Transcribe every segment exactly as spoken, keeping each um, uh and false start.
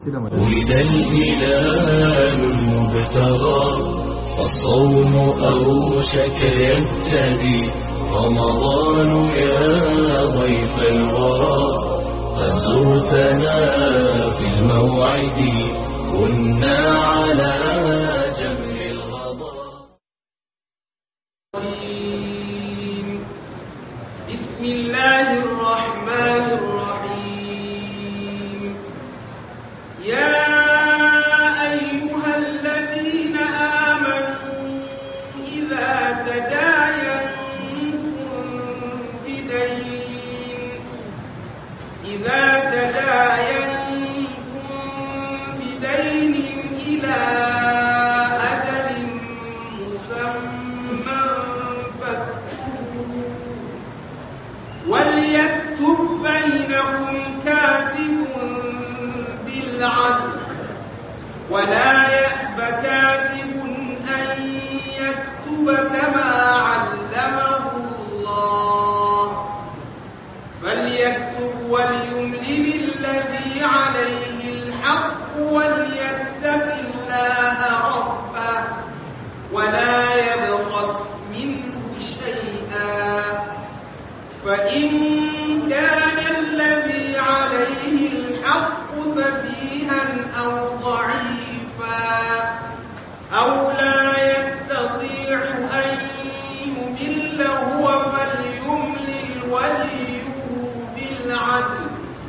ولد الهلال المبتغى فالصوم أوشك يبتدي رمضان يا ضيف الورى قد زرتنا في الموعد كنا على جمر الغضا. بسم الله الرحمن الرحيم. يا أيها الذين آمنوا إذا تداينتم بدين إذا تداينتم بدين إلى أجل مسمى فاكتبوه وليكتب بينكم كاتب بالعدل ولا يأب كاتب أن يكتب كما علمه الله فليكتب وليملل الذي عليه الحق وليتق الله ربه ولا يبخس منه شيئا فإن كان الذي عليه الحق سفيها أو ضعيفا أو لا يستطيع أن يمل هو فليملل وليه بالعدل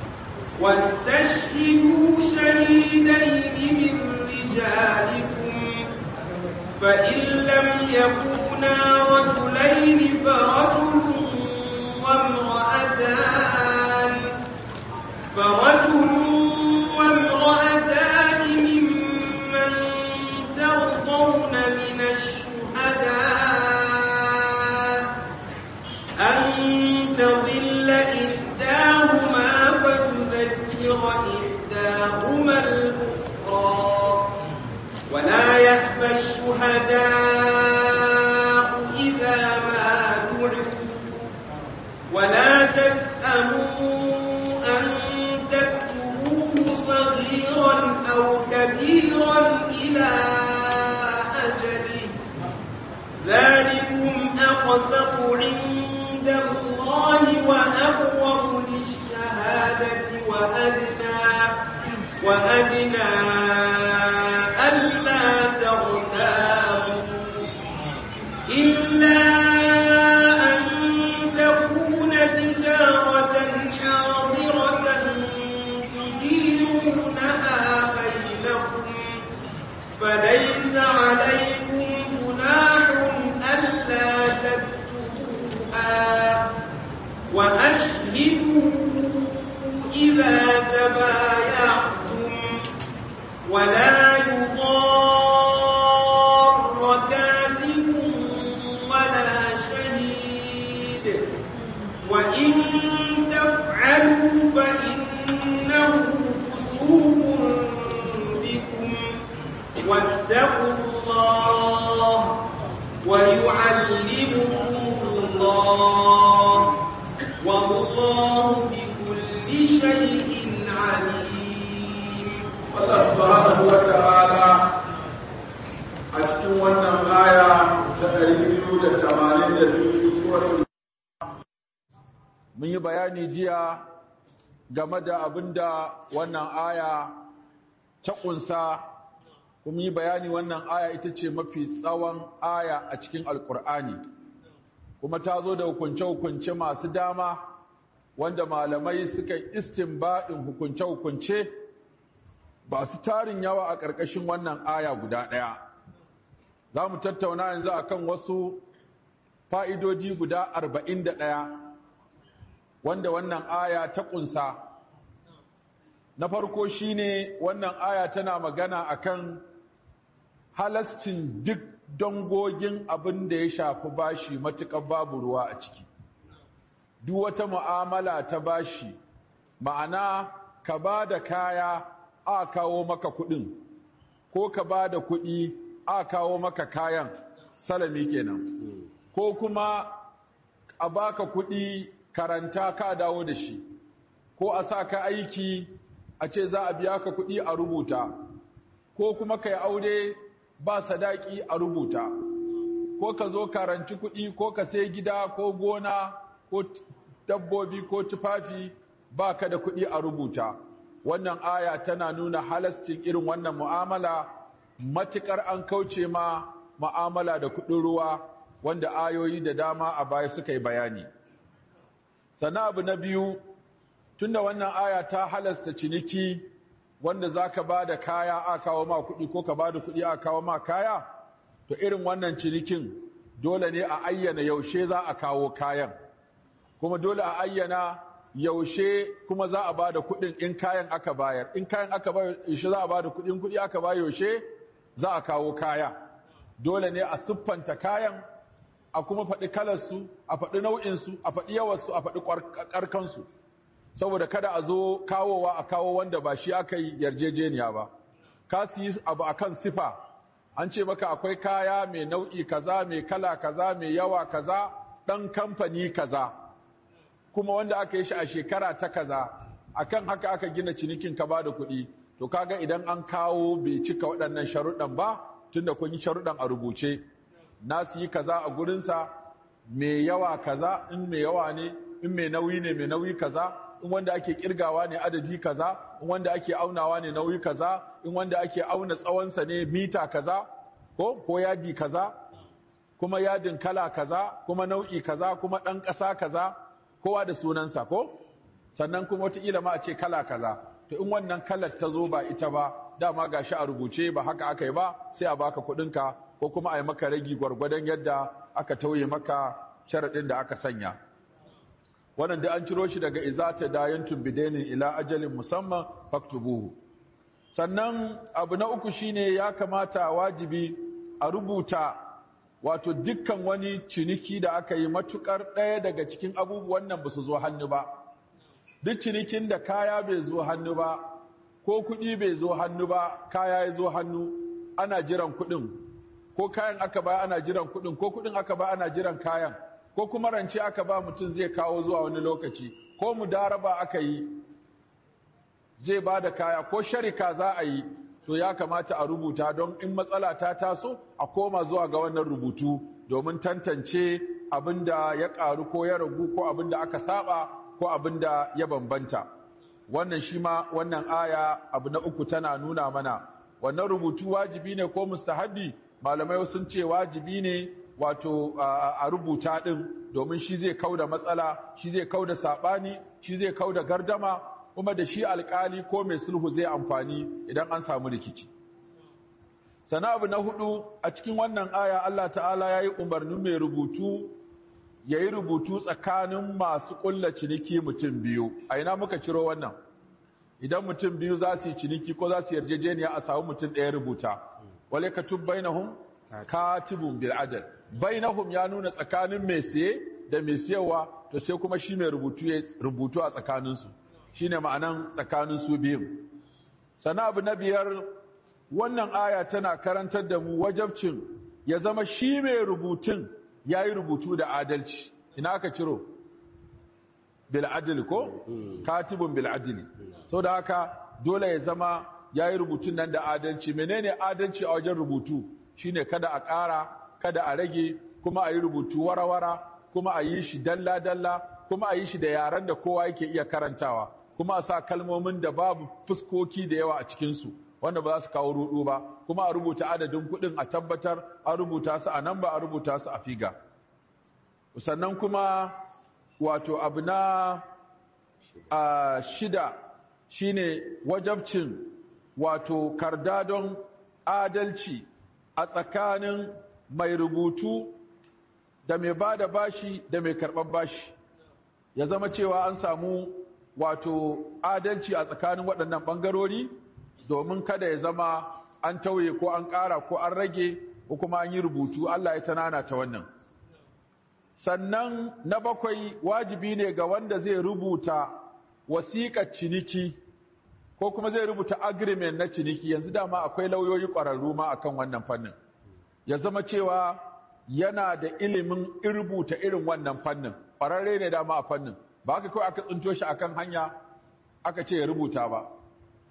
واستشهدوا شهيدين من رجالكم فإن لم يكونا رجلين فرجل وامرأتان فرجل وامرأتان ممن ترضون من الشهداء أن تضل إحداهما فتذكر إحداهما الأخرى ولا يأبى الشهداء إذا ما دعوا ولا تسأموا أن تكتبوه صغيرا أو كبيرا إلى أجله ذلكم أقسط عند الله وأقوم للشهادة وأدنى وأدنى ألا ترتابوا إلا أن تكون تجارة حاضرة تديرونها بينكم فليس عليكم جناح ألا تكتبوها وأشهدوا إذا تبايعتم ولا يضار كاتب ولا شهيد وإن تفعلوا فإنه فسوق بكم واتقوا الله ويعلمكم الله والله بكل شيء عليم. Allah subhanahu wa ta'ala a cikin wannan aya ta ɗari biyu da tamanin da biyu suratul mun yi bayani jiya game da abinda wannan aya ta kunsa kuma yi bayani wannan aya ita ce mafi tsawon aya a cikin alkur'ani kuma ta zo da hukunce-hukunce masu dama wanda malamai suka yi istinbadin hukunce-hukunce ba su tarin yawa a ƙarƙashin wannan aya guda ɗaya za mu tattauna yanzu akan wasu fa'idoji guda arba'in da ɗaya wanda wannan aya ta ƙunsa. Na farko shine wannan aya tana magana akan halascin duk dangogin abin da ya shafi bashi matuƙar babu ruwa a ciki. Duk wata mu'amala ta bashi, ma'ana ka ba da kaya a kawo maka kuɗin, ko ka ba da kuɗi a kawo maka kayan, salami kenan. Ko kuma a baka kuɗi karanta ka dawo da shi, ko a sa ka aiki a ce za a biya ka kuɗi a rubuta, ko kuma ka yi aure ba sadaki a rubuta, ko ka zo karanci kuɗi ko ka sai gida ko gona ko dabbobi ko tufafi ba ka da kuɗi a rubuta. Wannan aya tana nuna halascin irin wannan mu'amala matuƙar an kauce ma mu'amala da kuɗin ruwa wanda ayoyi da dama a baya suka yi bayani. Sannan abu na biyu, tunda wannan aya ta halasta ciniki wanda za ka ba da kaya a kawo ma kuɗi ko ka ba da kuɗi a kawo ma kaya, to irin wannan cinikin dole ne a ayyana yaushe za a kawo kayan, kuma dole a ayyana yaushe kuma za a ba da kuɗin in kayan aka bayar. In kayan aka bayar yaushe za a ba da kuɗin, kuɗi aka bayar yaushe za a kawo kaya. Dole ne a siffanta kayan, a kuma faɗi kalarsu, a faɗi nau'insu, a faɗi yawarsu, a faɗi ƙarkansu, saboda kada a zo kawowa a kawo wanda ba shi aka yi yarjejeniya ba. Ka siyi abu akan sifa, an ce maka akwai kaya mai nau'i kaza, mai kala kaza, mai yawa kaza, ɗan kamfani kaza, kuma wanda aka yi shi a shekara ta kaza, akan haka aka gina cinikin ka ba da kuɗi. To kaga idan an kawo bai cika waɗannan sharuɗan ba, tunda kun yi sharuɗan a rubuce, na siyi kaza a gurinsa mai yawa kaza, in mai yawa ne, in mai nauyi ne mai nauyi kaza, in wanda ake kirgawa ne adadi kaza, in wanda ake aunawa ne nauyi kaza, in wanda ake auna tsawonsa ne mita kaza, ko ko yadi kaza, kuma yadin kala kaza, kuma nau'i kaza, kuma ɗan ƙasa kaza, kowa da sunansa ko? Sannan kuma wataƙila ma a ce kala kaza. To in wannan kalar ta zo ba ita ba, dama gashi a rubuce ba haka aka yi ba, sai a baka kuɗinka, ko kuma a yi maka ragi gwargwadon yadda aka tauye maka sharaɗin da aka sanya. Wannan da an ciro shi daga izata dayantun bidainin ila ajalin musamman faktubuhu. Sannan abu na uku shine ya kamata wajibi a rubuta wato dukkan wani ciniki da aka yi matukar ɗaya daga cikin abubuwan nan ba su zo hannu ba. Duk cinikin da kaya bai zo hannu ba, ko kuɗi bai zo hannu ba, kaya ya zo hannu, ana jiran kuɗin, ko kayan aka ba ana jiran kuɗin, ko kuɗin aka ba ana jiran kayan, ko kuma rance aka ba mutum zai kawo zuwa wani lokaci, ko mudaraba aka yi zai ba da kaya, ko sharika za a yi, to ya kamata a rubuta don in matsala ta taso a koma zuwa ga wannan rubutu domin tantance abin da ya ƙaru ko ya ragu, ko abin da aka saba, ko abin da ya bambanta. Wannan shi ma wannan aya abu na uku tana nuna mana. Wannan rubutu wajibi ne ko mustahabbi? Malamai sun ce wajibi ne, wato a rubuta ɗin, domin shi zai kauda matsala, shi zai kauda saɓani, shi zai kauda gardama, kuma da shi alƙali ko mai sulhu zai amfani idan an samu rikici. Sana abu na hudu, a cikin wannan aya Allah ta'ala ya yi umarnin mai rubutu ya yi rubutu tsakanin masu ƙulla ciniki mutum biyu. A ina muka ciro wannan? Idan mutum biyu za su yi ciniki ko za su yarjejeniya a samu mutum ɗaya rubuta. Wale ka tub bainahum katibun bil adl. Bainahum ya nuna tsakanin mai siye da mai siyarwa, to sai kuma shi mai rubutu ya rubutu a tsakaninsu. Shine ma'anan tsakanin su biyun. Sana abu na biyar, wannan aya tana karantar da mu wajabcin ya zama shi mai rubutun ya yi rubutu da adalci. Ina aka ciro? Bil adl ko? Katibun bil adli. Sau da haka dole ya zama ya yi rubutun nan da adalci. Menene adalci a wajen rubutu? Shine kada a ƙara, kada a rage, kuma a yi rubutu warawara, kuma a yi shi dalla-dalla, kuma a yi shi da yaren da kowa yake iya karantawa, kuma a sa kalmomin da babu fuskoki da yawa a cikinsu, wanda ba za su kawo rudu ba, kuma a rubuta adadin kuɗin a tabbatar a rubuta su a nan ba a rubuta su a figa. Sannan kuma wato abu na a shida shine wajabcin wato kardadon adalci a tsakanin mai rubutu da mai ba da bashi da mai karɓar bashi. Ya zama cewa an samu wato adalci a tsakanin waɗannan ɓangarori, domin kada ya zama an tauye ko an ƙara ko an rage ko kuma an yi rubutu. Allah ya tanana ta wannan. Sannan na bakwai, wajibi ne ga wanda zai rubuta wasiƙar ciniki ko kuma zai rubuta agreement na ciniki. Yanzu dama akwai lauyoyi ƙwararru ma akan wannan fannin. Ya zama cewa yana da ilimin rubuta irin wannan fannin, ƙwararre ne dama a fannin, ba haka kawai aka tsinto shi akan hanya aka ce ya rubuta ba.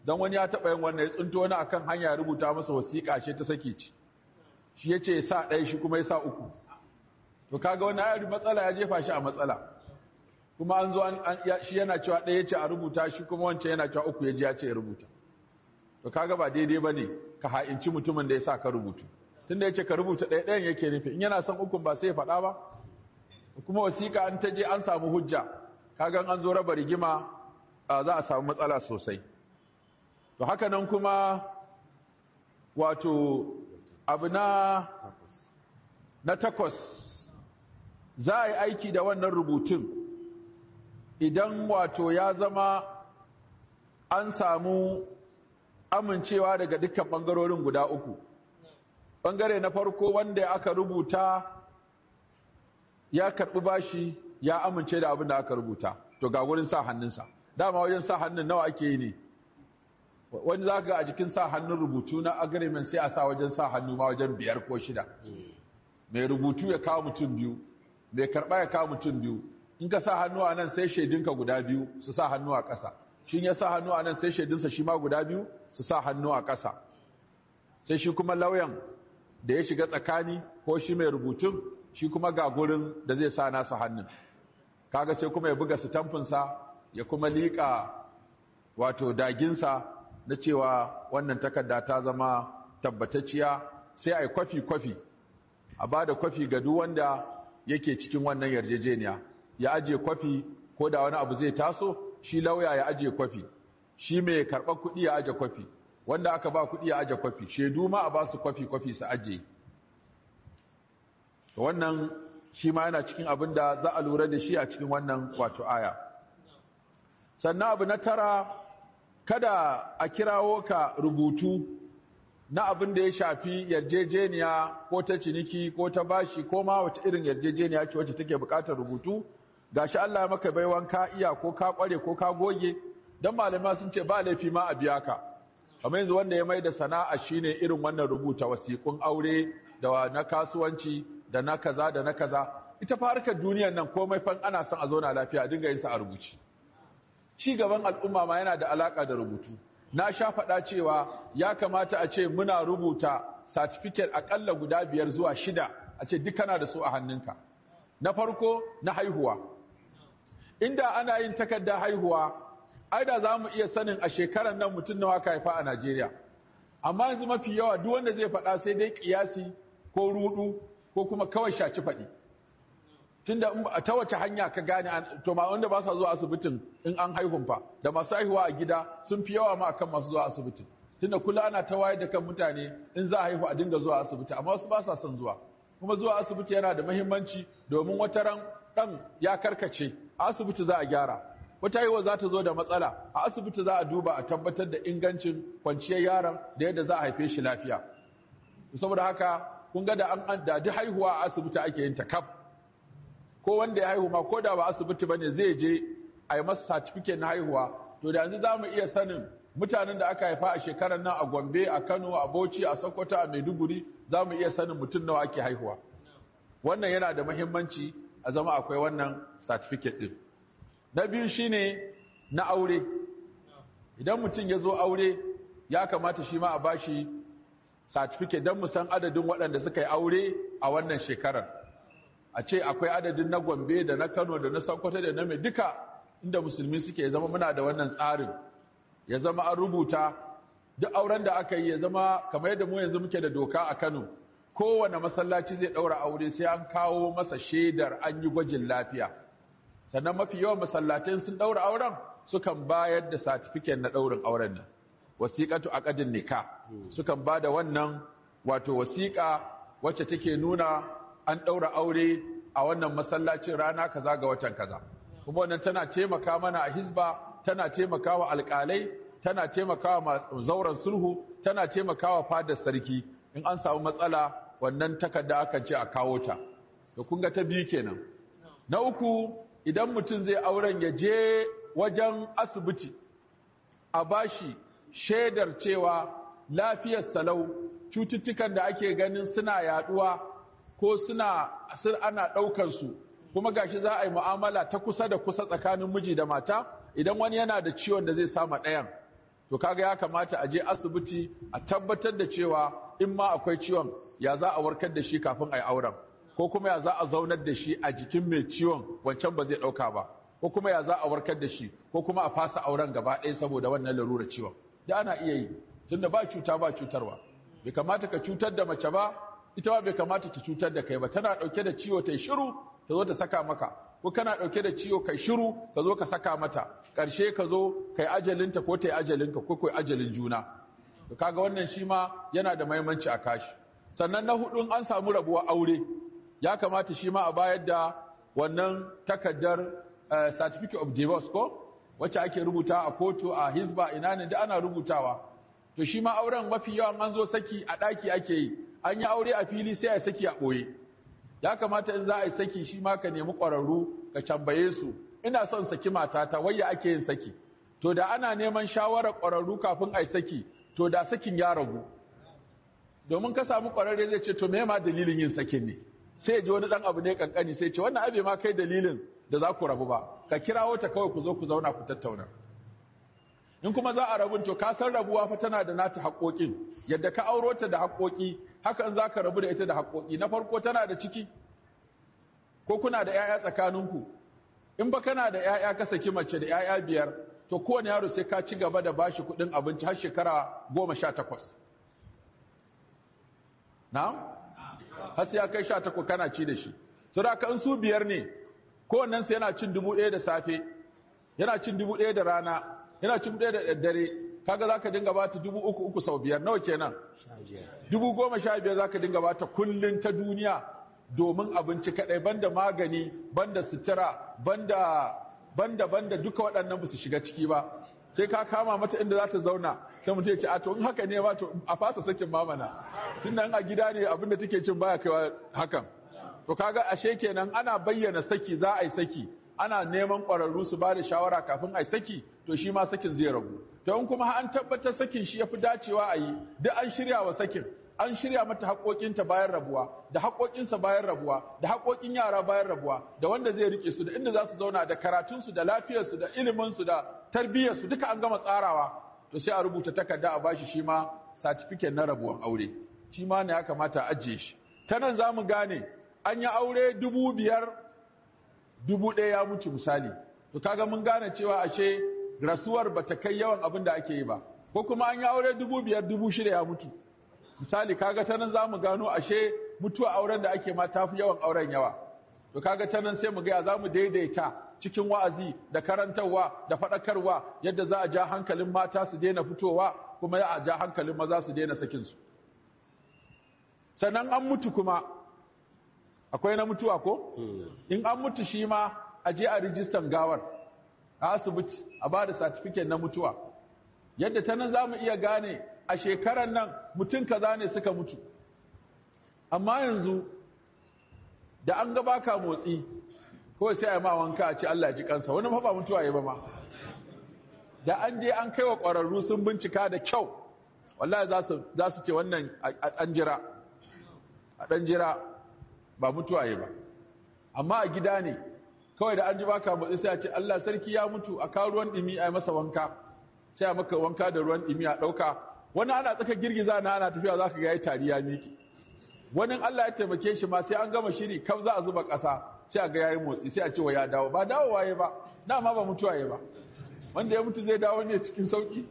don wani ya taɓa yin wannan ya tsinto wani akan hanya ya rubuta masa wasiƙa ce ta saki ci shi ya ce ya sa ɗaya shi kuma ya sa uku to kaga wannan ayar matsala ya jefa shi a matsala kuma an zo shi yana cewa ɗaya ya ce a rubuta shi kuma wancan yana cewa uku ya ji ya ce ya rubuta to kaga ba daidai ba ne ka ha'inci mutumin da ya sa ka rubutu tunda ya ce ka rubuta ɗaya ɗayan yake nufi in yana son ukun ba sai ya faɗa ba kuma wasiƙa an ta je an samu hujja kagan an zo raba rigima za a samu matsala sosai to haka nan kuma wato abu na na takwas za a yi aiki da wannan rubutun idan wato ya zama an samu amincewa daga dukkan ɓangarorin guda uku ɓangare na farko wanda aka rubuta ya karɓi bashi ya amince da abin da aka rubuta to ga gurin sa hannunsa dama wajen sa hannun nawa ake yi ne wani za ga a jikin sa hannun rubutu na agreement sai a sa wajen sa hannu ma wajen biyar ko shida mai rubutu ya kawo mutum biyu mai karɓa ya kawo mutum biyu in ka sa hannu a nan sai shaidinka guda biyu su sa hannu a ƙasa shi ya sa hannu a nan sai shaidinsa shi ma guda biyu su sa hannu a ƙasa sai shi kuma lauyan da ya shiga tsakani ko shi mai rubutun shi kuma ga gurin da zai sa nasa hannun kaga sai kuma ya buga sitamfinsa ya kuma liƙa wato daginsa na cewa wannan takarda ta zama tabbatacciya sai a yi kwafi-kwafi a ba da kwafi ga duk wanda yake cikin wannan yarjejeniya ya ajiye kwafi ko da wani abu zai taso shi lauya ya ajiye kwafi shi mai karɓar kuɗi ya ajiye kwafi wanda aka ba kuɗi ya ajiye kwafi shaidu ma a ba su kwafi-kwafi su ajiye wannan shi ma yana cikin abin da za a lura da shi a cikin wannan wato aya sannan abu na tara kada a kirawo ka rubutu na abin da ya shafi yarjejeniya ko ta ciniki ko ta bashi ko ma wata irin yarjejeniya ce wacce take bukatar rubutu gashi Allah ya maka baiwan ka iya ko ka kware ko ka goge dan malama sun ce ba laifi ma a biya ka kamar yanzu wanda ya mai da sana'a shine irin wannan rubuta wasiƙun aure da na kasuwanci da na kaza da na kaza ita fa harkar duniyar nan komai fan ana son a zauna lafiya a dinga yin sa a rubuci ci gaban al'umma ma yana da alaka da rubutu na sha faɗa cewa ya kamata a ce muna rubuta certificate akalla guda biyar zuwa shida a ce duk kana da su a hannunka na farko na haihuwa inda ana yin takardar haihuwa ai da za mu iya sanin a shekarar nan mutum nawa ka haifa a Najeriya amma yanzu mafi yawa duk wanda zai faɗa sai dai kiyasi ko rudu ko kuma kawai shaci faɗi tunda ta wace hanya ka gane to ma wanda ba sa zuwa asibitin in an haihun fa da masu haihuwa a gida sun fi yawa ma akan masu zuwa asibitin tunda kula ana ta wayar da kan mutane in za a haihu a dinga zuwa asibiti amma wasu ba sa son zuwa kuma zuwa asibiti yana da muhimmanci domin wata ran dan ya karkace a asibiti za a gyara wata haihuwa za ta zo da matsala a asibiti za a duba a tabbatar da ingancin kwanciyar yaron da yadda za a haife shi lafiya saboda haka kun ga da an da duk haihuwa a asibiti ake yin ta kaf ko wanda ya haihu ma ko da ba asibiti bane zai je a yi masa certificate na haihuwa to da yanzu zamu iya sanin mutanen da aka haifa a shekarar nan a Gombe a Kano a Bauchi a Sokoto a Maiduguri zamu iya sanin mutum nawa ake haihuwa wannan yana da muhimmanci a zama akwai wannan certificate din na biyu shine na aure idan mutum ya zo aure ya kamata shi ma a bashi certificate don mu san adadin waɗanda suka yi aure a wannan shekarar a ce akwai adadin na Gombe da na Kano da na Sokoto da na mai duka inda musulmi suke ya zama muna da wannan tsarin ya zama an rubuta duk auren da aka yi ya zama kamar yadda mu yanzu muke da doka a Kano kowane masallaci zai ɗaura aure sai an kawo masa shaidar an yi gwajin lafiya sannan mafi yawan masallatai sun ɗaura auren sukan bayar da certificate na ɗaurin auren nan wasiqatu aqdin nikah sukan bada wannan wato wasiqa wacce take nuna an daura aure a wannan masallacin rana kaza ga watan kaza kuma wannan tana taimaka mana a hizba tana taimakawa alƙalai tana taimakawa zauren sulhu tana taimakawa fadar sarki in an samu matsala wannan takarda aka ce a kawo ta to kun ga ta biyu kenan na uku idan mutum zai auren ya je wajen asibiti a bashi shaidar cewa lafiyar salau cututtukan da ake ganin suna yaduwa ko suna asir ana daukar su kuma gashi za a yi mu'amala ta kusa da kusa tsakanin miji da mata idan wani yana da ciwon da zai sama ɗayan to kaga ya kamata a je asibiti a tabbatar da cewa in ma akwai ciwon ya za a warkar da shi kafin a yi auren, ko kuma ya za a zaunar da shi a jikin mai ciwon wancan ba zai ɗauka ba, ko kuma ya za a warkar da shi, ko kuma a fasa auren gaba ɗaya saboda wannan larurar ciwon. Da ana iya yi, tunda ba cuta ba cutarwa. Bai kamata ka cutar da mace ba, ita ba bai kamata ta cutar da kai ba. Tana ɗauke da ciwo ta yi shiru, ta zo ta saka maka, ko kana ɗauke da ciwo kai shiru ka zo ka saka mata, ƙarshe ka zo kai ajalinta ko ta yi ajalinka ko kai ajalin juna. To kaga wannan shi ma yana da muhimmanci a kashi. Sannan na hudun an samu rabuwar aure, ya kamata shi ma a bayar da wannan takardar uh, certificate of divorce ko wacce ake rubuta a kotu a hisba ina ne da ana rubutawa. To shi ma auren mafi yawan an zo saki a ɗaki ake yi, an yi aure a fili sai a saki a ɓoye. Ya kamata in za a yi saki shi ma ka nemi ƙwararru ka tambaye su, ina son saki matata wayya ake yin saki. To da ana neman shawarar ƙwararru kafin a yi saki, to da sakin ya ragu. Domin ka samu ƙwararre zai ce to me ma dalilin yin sakin ne, sai ya ji wani ɗan abu ne kankani sai ce wannan abe ma kai dalilin da za ku rabu ba, ka kirawo ta kawai ku zo ku zauna ku tattauna. In kuma za a rabun to ka san rabuwa fa tana da nata haƙoƙin, yadda ka auro ta da haƙoƙi haka in za ka rabu da ita da haƙoƙi. Na farko tana da ciki ko kuna da 'ya'ya tsakaninku, in ba kana da 'ya'ya ka saki mace da 'ya'ya biyar to kowane yaro sai ka ci gaba da bashi kuɗin abinci har shekara goma sha takwas. Na'am? Har sai ya kai sha takwas kana ci da shi. So da in su biyar ne, kowannen sai yana cin dubu ɗaya da safe, yana cin dubu ɗaya da rana, yana cin ɗaya da daddare, kaga za ka dinga ba ta dubu uku uku sau biyar, nawa kenan? Dubu goma sha biyar za ka dinga ba ta kullum ta duniya domin abinci kaɗai, banda magani, banda sutura, banda banda banda duka waɗannan ba su shiga ciki ba. Sai ka kama mata inda za ta zauna, sai mutum ya ce a to in haka ne ba to a fasa sakin mamana. Tun nan a gida ne abinda take cin baya kaiwa hakan. To kaga ashe kenan ana bayyana saki za a yi saki, ana neman ƙwararru su ba da shawara kafin a yi saki, to shi ma sakin zai ragu. To in kuma an tabbatar sakin shi ya fi dacewa a yi, duk an shirya wa sakin, an shirya mata haƙoƙinta bayan rabuwa, da haƙoƙinsa bayan rabuwa, da haƙoƙin yara bayan rabuwa, da wanda zai rike su, da inda za su zauna, da karatunsu, da lafiyarsu, da iliminsu, da tarbiyyarsu, duka an gama tsarawa. To sai a rubuta takarda a bashi shi ma certificate na rabuwan aure. Shi ma ne ya kamata a ajiye shi. Ta nan za mu gane an yi aure dubu biyar, dubu ɗaya ya mutu misali. To kaga mun gane cewa ashe rasuwar ba ta kai yawan abin da ake yi ba. Ko kuma an yi aure dubu biyar, dubu shida ya mutu. Misali kaga ta nan za mu gano ashe mutuwa auren da ake ma tafi yawan auren yawa. To kaga ta nan sai mu ga za mu daidaita cikin wa'azi da karantarwa da faɗakarwa yadda za a ja hankalin mata su daina fitowa kuma ya a ja hankalin maza su daina sakin su. Sannan an mutu kuma akwai na mutuwa ko? In an mutu shi ma a je a rijistan gawar a asibiti a ba da certificate na mutuwa. Yadda ta nan za mu iya gane a shekarar nan mutum kaza ne suka mutu. Amma yanzu da an ga baka motsi kawai sai a yi ma wanka a ce Allah ya ji kansa, wani ba mutuwa ya ba ma. Da an je an kai wa ƙwararru sun bincika da kyau, wallahi za su ce wannan a ɗan jira, a ɗan jira ba mutuwa ya ba. Amma a gida ne, kawai da an ji baka motsi sai a ce Allah sarki ya mutu a kawo ruwan ɗimi a yi masa wanka, sai a maka wanka da ruwan ɗimi a ɗauka. Wani ana tsaka girgiza na ana tafiya za ka ga ya yi tari ya miki. Wani Allah ya taimake shi ma sai an gama shiri kaf za a zuba ƙasa sai a ga yayi motsi sai a ce wa ya dawo, ba dawo waye ba, dama ba mutuwa ya ba. Wanda ya mutu zai dawo ne cikin sauki.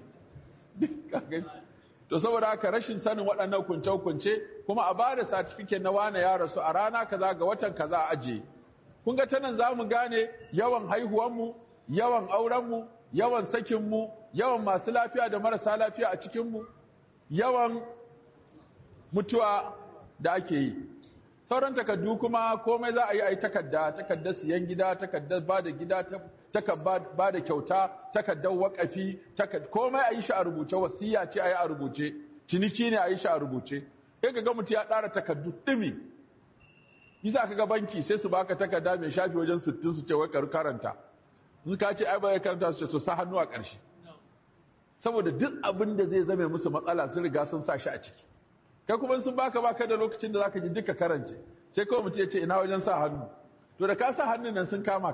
To saboda haka rashin sanin waɗannan kunce-kunce kuma a bada certificate na wane ya rasu a rana kaza ga watan kaza a ajiye. Kun ga tanan za mu gane yawan haihuwanmu, yawan aurenmu, yawan sakinmu, yawan masu lafiya da marasa lafiya a cikinmu, yawan mutuwa da ake yi. Sauran takardu kuma komai za a yi a yi takarda, takardar siyan gida, takardar ba da gida, takardar ba da kyauta, takardar waƙafi, komai a yi shi a rubuce, wasiya ce a yi a rubuce, ciniki ne a yi shi a rubuce. Kai ka ga mutum ya ɗara takardu ɗimi. Yi za ka ga banki sai su baka takarda mai shafi wajen sittin su ce wai karanta. In ka ce ai ba ya karanta su ce su sa hannu a ƙarshe. Saboda duk abin da zai zame musu matsala sun riga sun sa shi a ciki. Kai kuma sun baka baka da lokacin da zaka ji duka karance sai kawai mutum ya ce ina wajen sa hannu, to da ka sa hannun nan sun kama ka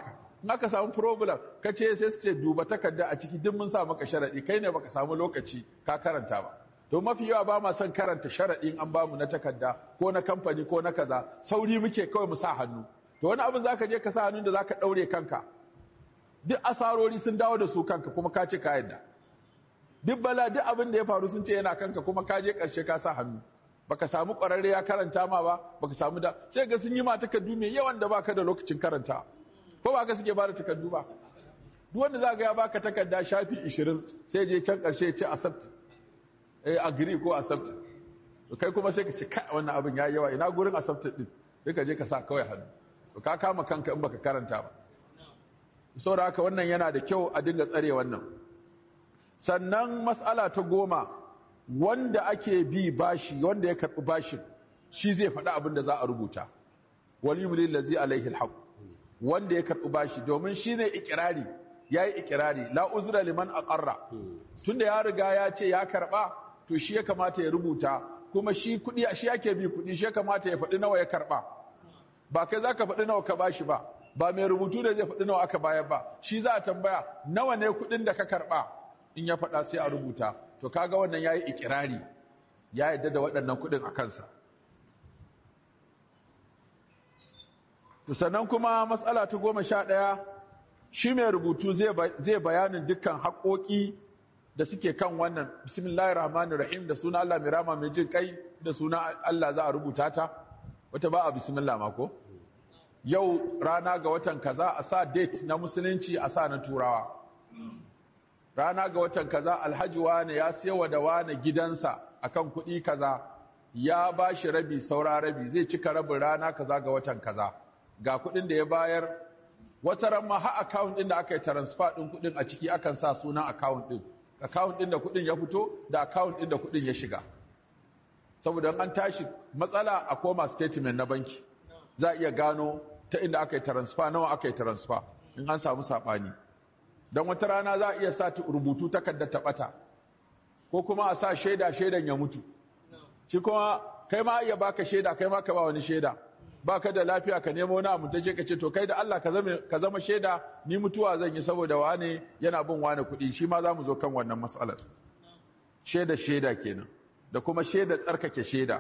in aka samu problem ka ce sai su ce duba takarda a ciki duk mun sa maka sharadi kai ne baka samu lokaci ka karanta ba to mafi yawa ba ma son karanta sharadin an bamu na takarda ko na kamfani ko na kaza sauri muke kawai mu sa hannu to wani abin zaka je ka sa hannun da zaka daure kanka duk asarori sun dawo da su kanka kuma ka ce ka yadda duk bala duk abin da ya faru sun ce yana kanka kuma ka je karshe ka sa hannu baka samu kwararre ya karanta ma ba baka samu da sai ga sun yi ma takardu mai yawan da baka da lokacin karanta ko ba ka suke ba da takardu ba duk wanda za ga ya baka takarda shafi ishirin sai je can karshe ya ce accept eh agree ko accept to kai kuma sai ka ce kai wannan abin yayi yawa ina gurin accept din sai ka je ka sa kawai hannu to ka kama kanka in baka karanta ba saboda haka wannan yana da kyau a dinga tsare wannan sannan mas'ala ta goma wanda ake bi bashi wanda ya karbi bashin shi zai faɗi abin da za a rubuta waliyul ladzi alaihi alhaq wanda ya karbi bashi domin shine ikirari yayi ikirari la uzra liman aqarra tunda ya riga ya ce ya karba to shi ya kamata ya rubuta kuma shi kudi shi yake bi kudi shi ya kamata ya faɗi nawa ya karba ba kai zaka faɗi nawa ka bashi ba ba mai rubutu da zai faɗi nawa aka bayar ba shi za a tambaya nawa ne kudin da ka karba in ya faɗa sai a rubuta to kaga wannan yayi ikirari ya yadda da waɗannan kudin a kansa to sannan kuma matsala ta goma sha ɗaya shi mai rubutu zai bayanin dukkan haƙoƙi da suke kan wannan bismillahir rahmanir rahim da suna Allah mai rama mai jin kai da suna Allah za a rubuta ta wata ba a bismillah ma ko yau rana ga watan kaza a sa date na musulunci a sa na turawa rana ga watan kaza alhaji wane ya siyawa da wane gidansa akan kuɗi kaza ya ba shi rabi saura rabi zai cika rabin rana kaza ga watan kaza ga kuɗin da ya bayar wata ran ma har account din da aka yi transfer din kuɗin a ciki akan sa sunan account din account din da kuɗin ya fito da account din da kuɗin ya shiga saboda an tashi matsala a koma statement na banki za a iya gano ta inda aka yi transfer nawa aka yi transfer in an samu sabani dan wata rana za a iya sa rubutu takardar ta bata ko kuma a sa shaida shaidan ya mutu shi kuma kai ma iya baka shaida kai ma ka ba wani shaida baka da lafiya ka nemo wani abu tace ka ce to kai da Allah ka zama ka zama shaida ni mutuwa zan yi saboda wane yana bin wane kuɗi shi ma zamu zo kan wannan mas'alar shaida shaida kenan da kuma shaida tsarkake shaida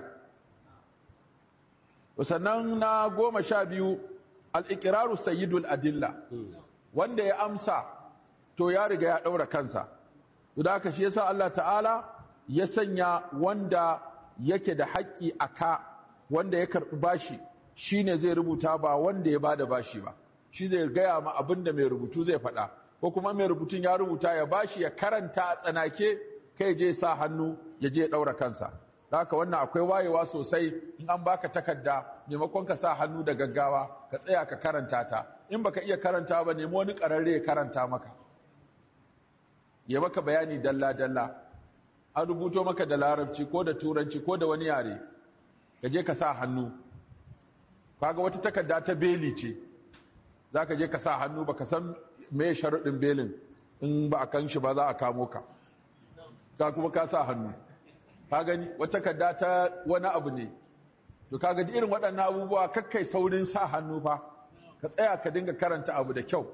sannan na goma sha biyu al-iqraru sayyidul adilla wanda ya amsa to ya riga ya daura kansa da haka shi yasa Allah ta'ala ya sanya wanda yake da haƙƙi aka wanda ya karɓi bashi shine zai rubuta ba wanda ya bada bashi ba shi zai gaya ma abinda mai rubutu zai faɗa ko kuma mai rubutun ya rubuta ya bashi ya karanta a tsanake kai je sa hannu ya je ɗaura kansa haka wannan akwai wayewa sosai in an baka takarda maimakon ka sa hannu da gaggawa ka tsaya ka karanta ta in baka iya karanta ba nemo wani ƙararre ya karanta maka ya maka bayani dalla dalla an rubuto maka da larabci ko da turanci ko da wani yare ka je ka sa hannu kaga wata takarda ta beli ce zaka je ka sa hannu baka san me sharuɗin belin in ba a kan shi ba za a kamo ka ka kuma ka sa hannu ka gani wata takarda ta wani abu ne to kaga ji irin waɗannan abubuwa kakkai saurin sa hannu fa ka tsaya ka dinga karanta abu da kyau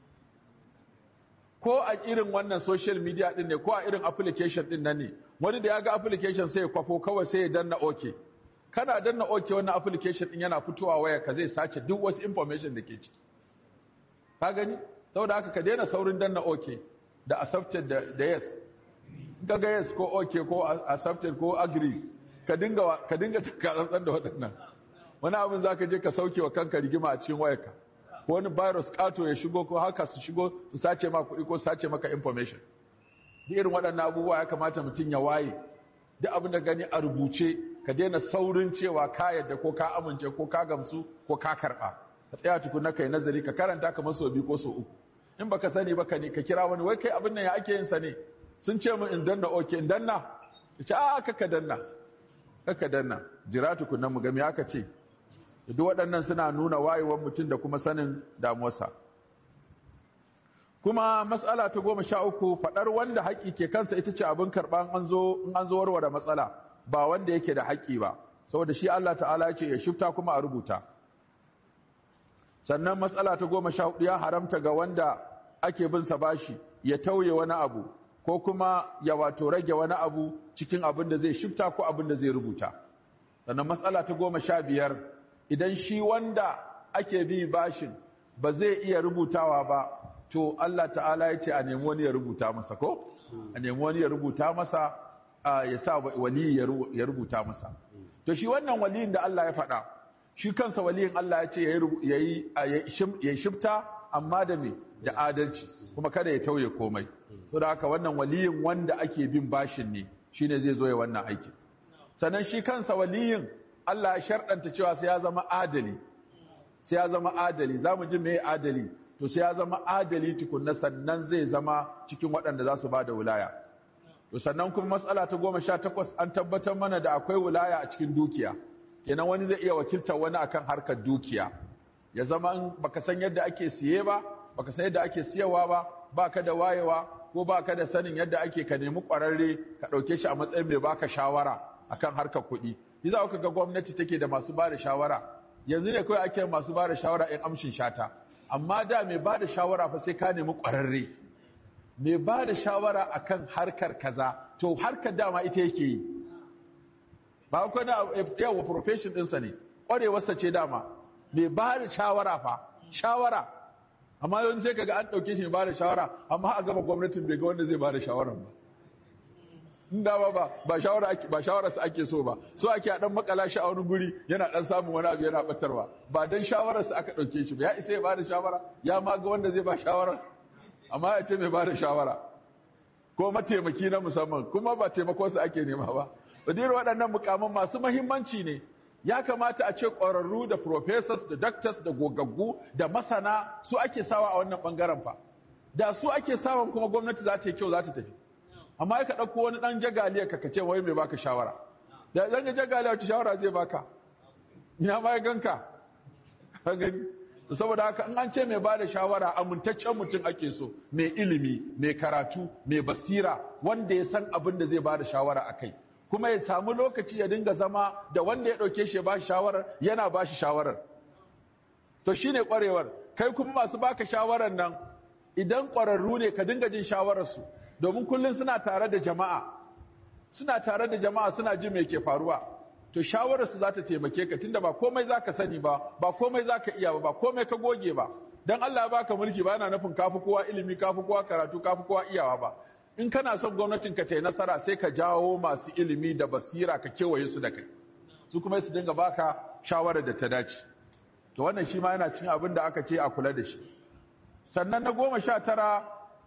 ko a irin wannan social media din ne ko a irin application din nan ne wani da ya ga application sai ya kwafo kawai sai ya danna okay kana danna okay wannan application din yana fitowa waya ka zai sace duk wasu information da ke ciki ka gani saboda haka ka daina saurin danna okay da accepted da, da yes ka ga yes ko okay ko accepted ko agree ka dinga ka dinga takarantar da waɗannan wani abin zaka je ka sauke wa kanka rigima a cikin wayarka ko wani virus kato ya shigo ko haka su shigo su sace maka kuɗi ko su sace maka information duk irin waɗannan abubuwa ya kamata mutum ya waye duk abin da gani a rubuce ka daina saurin cewa ka yadda ko ka amince ko ka gamsu ko ka karɓa ka tsaya tukuna kai nazari ka karanta kamar sau biyu ko sau uku in baka sani ba ka ne ka kira wani wai kai abin nan ya ake yin sa ne sun ce min in danna oke in danna ya ce a kaka danna kaka danna jira tukuna mu ga me aka ce duk waɗannan suna nuna wayewar mutum da kuma sanin damuwarsa kuma matsala ta goma sha uku faɗar wanda haƙƙi ke kansa ita ce abin karɓa in an zo warware matsala ba wanda yake da haƙƙi ba saboda shi Allah ta'ala ya ce ya shifta kuma a rubuta sannan matsala ta goma sha hudu ya haramta ga wanda ake bin sa bashi ya tauye wani abu ko kuma ya wato rage wani abu cikin abin da zai shifta ko abin da zai rubuta. Sannan matsala ta goma sha biyar idan shi wanda ake bi bashin ba zai iya rubutawa ba to Allah ta'ala ya ce a nemi wani ya rubuta masa ko? A nemi wani ya rubuta masa ya sa wali ya rubuta masa. To shi wannan waliyin da Allah ya faɗa shi kansa waliyin Allah ya ce ya shifta amma da me da adalci kuma kada ya tauye komai. So da haka wannan waliyin wanda ake bin bashin ne shine zai zo ya wannan aiki. Sannan shi kansa waliyin Allah ya sharɗanta cewa sai ya zama adali. Sai ya zama adali zamu ji me adali to sai ya zama adali tukunna sannan zai zama cikin waɗanda za su ba da wilaya. To sannan kuma matsala ta goma sha takwas an tabbatar mana da akwai wilaya a cikin dukiya. Kenan wani zai iya wakiltar wani akan harkar dukiya. Ya zama in baka san yadda ake siye ba, baka san yadda ake siyawa ba, baka da wayewa ko baka da sanin yadda ake ka nemi ƙwararre ka ɗauke shi a matsayin mai baka shawara akan harkar kuɗi. Yi za ku ga gwamnati take da masu ba da shawara. Yanzu ne kawai ake masu ba da shawara in amshin shata. Amma da mai ba da shawara fa sai ka nemi ƙwararre. Mai ba da shawara akan harkar kaza to harkar dama ita yake yi. Ba akwai na yawa profession ɗinsa ne, ƙwarewarsa ce dama, mai ba da shawara fa, shawara, amma yanzu sai kaga an ɗauke shi mai ba da shawara, amma a gaba gwamnatin bai ga wanda zai ba da shawaran ba. In dama ba, ba shawararsa ake so ba, so ake a ɗan makala shi a wani guri yana ɗan samun wani abu yana ɓatarwa, ba don shawararsa aka ɗauke shi ba, ya isa ya ba da shawara, ya ma ga wanda zai ba shawara, amma ya ce mai ba da shawara, ko mataimaki na musamman, kuma ba taimakonsa ake nema ba. Wadir waɗannan mukaman masu mahimmanci ne, ya kamata a ce ƙwararru da professors da doctors da gogaggu da masana su ake sawa a wannan ɓangaren fa. Da su ake sawa kuma gwamnati za ta yi kyau za ta tafi. Amma ya ka ɗauko wani ɗan jagaliya ka kace wai mai baka shawara. Da ɗan ga jagaliya wacce shawara zai baka? Ina ma ya ganka? Ka gani? Saboda haka in an ce mai ba da shawara amintaccen mutum ake so, mai ilimi, mai karatu, mai basira, wanda ya san abin da zai ba da shawara a kai. Kuma ya samu lokaci ya dinga zama da wanda ya ɗauke shi ya ba shi shawarar yana ba shi shawarar. To shi ne ƙwarewar, kai kuma masu baka shawarar nan idan ƙwararru ne ka dinga jin shawararsu, domin kullum suna tare da jama'a, suna tare da jama'a suna jin me ke faruwa. To shawararsu za ta taimake ka tunda ba komai za ka sani ba, ba komai za ka iya ba, ba komai ka goge ba. Don Allah ya baka mulki ba yana nufin kafi kowa ilimi, kafi kowa karatu, kafi kowa iyawa ba. In kana son gwamnatin ka ta yi nasara sai ka jawo masu ilimi da basira ka kewaye su da kai su kuma su dinga baka shawarar da ta dace to wannan shi ma yana cikin abin da aka ce a kula da shi. Sannan na goma sha tara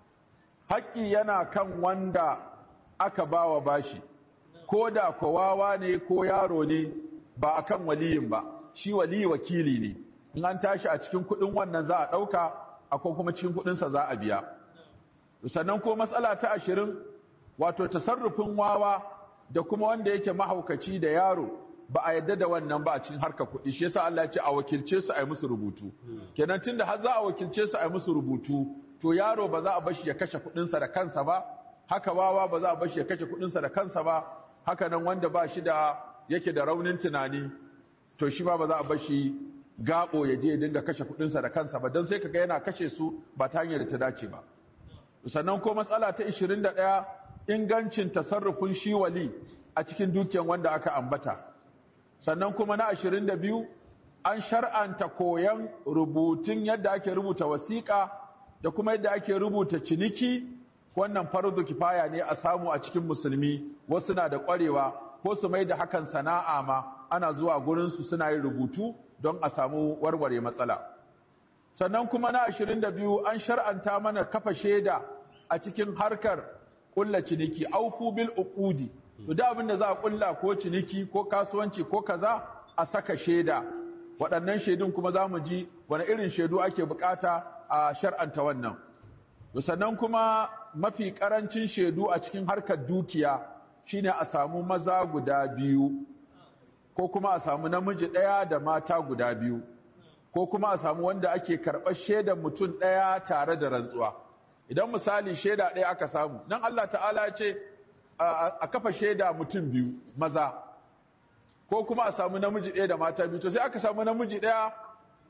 haƙƙi yana kan wanda aka bawa bashi ko da kowawa ne ko yaro ne ba akan waliyin ba, shi waliyi wakili ne, in an tashi a cikin kuɗin wannan za a ɗauka akwai kuma cikin kuɗinsa za a biya. Sannan ko matsala ta ashirin wato tasarrufin wawa da kuma wanda yake mahaukaci da yaro ba a yadda da wannan ba a cikin harkar kuɗi, shi yasa Allah ya ce a wakilce su a yi musu rubutu. Kenan tunda har za a wakilce su a yi musu rubutu to yaro ba za a bashi ya kashe kuɗinsa da kansa ba, haka wawa ba za a bashi ya kashe kuɗinsa da kansa ba, haka nan wanda ba shi da yake da raunin tunani to shi ba ba za a bashi gabo ya je ya dinga kashe kuɗinsa da kansa ba, don sai kaga yana kashe su ba ta hanyar da ta dace ba. Sannan ko matsala ta ishirin da ɗaya ingancin tasarrufin shi wali a cikin dukiyar wanda aka ambata. Sannan kuma na ashirin da biyu an shar'anta koyan rubutun yadda ake rubuta wasiƙa da kuma yadda ake rubuta ciniki. Wannan farzu kifaya ne a samu a cikin musulmi, wasu na da ƙwarewa ko su mai da hakan sana'a ma ana zuwa gurinsu suna yin rubutu don a samu warware matsala. Sannan kuma na ashirin da biyu an shar'anta mana kafa shaida a cikin harkar ƙulla ciniki, aufu bil uqudi. To da abin da za a ƙulla ko ciniki ko kasuwanci ko kaza a saka shaida. Waɗannan shaidun kuma za mu ji wani irin shaidu ake bukata a shar'anta wannan. Sannan kuma mafi ƙarancin shaidu a cikin harkar dukiya shine a samu maza guda biyu ko kuma a samu namiji ɗaya da mata guda biyu. Ko kuma a samu wanda ake karɓar shaidar mutum ɗaya tare da rantsuwa. Idan misali shaida ɗaya aka samu, nan Allah ta'ala ya ce a kafa shaida mutum biyu maza, ko kuma a samu namiji ɗaya da mata biyu, to sai aka samu namiji ɗaya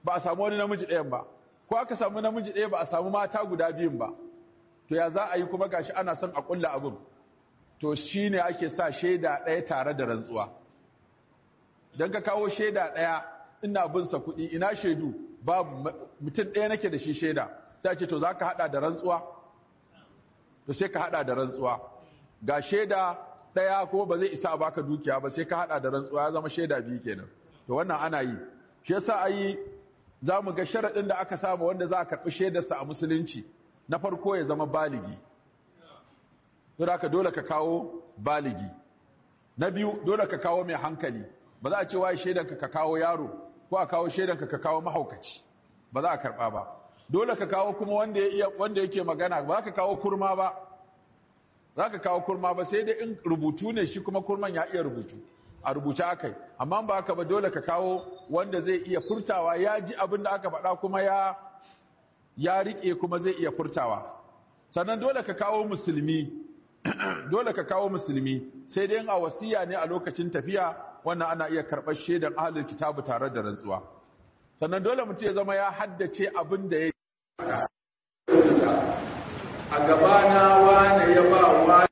ba a samu wani namiji ɗayan ba, ko aka samu namiji ɗaya ba a samu mata guda biyun ba, to ya za a yi kuma gashi ana son a ƙulla abin? To shi ne ake sa shaida ɗaya tare da rantsuwa. Don ka kawo shaida ɗaya ina bin sa kuɗi, ina shaidu, babu, mutum ɗaya nake da shi shaida, sai ce to za ka haɗa da rantsuwa? To sai ka haɗa da rantsuwa. Ga shaida ɗaya kuma ba zai isa a baka dukiya ba, sai ka haɗa da rantsuwa, ya zama shaida biyu kenan. To wannan ana yi. Shi yasa a yi, za mu ga sharaɗin da aka saba wanda za a karɓi shaidarsa a musulunci, na farko ya zama baligi. Don haka dole ka kawo baligi. Na biyu dole ka kawo mai hankali. Ba za a ce waye shaidanka ka kawo yaro, ko a kawo shaidanka ka kawo mahaukaci, ba za a karɓa ba. Dole ka kawo kuma wanda ya iya, wanda yake magana, ba za ka kawo kurma ba. Za ka kawo kurma ba sai dai in rubutu ne, shi kuma kurman ya iya rubutu. A rubuce akai, amma ba haka ba dole ka kawo wanda zai iya furtawa, ya ji abin da aka faɗa kuma ya ya rike kuma zai iya furtawa. Sannan dole ka kawo musulmi, dole ka kawo musulmi, sai dai a wasiya ne a lokacin tafiya, wannan ana iya karɓar shaidan ahlul kitabu tare da rantsuwa. Sannan dole mutum ya zama ya haddace abin da ya a gabana wane ya ba wa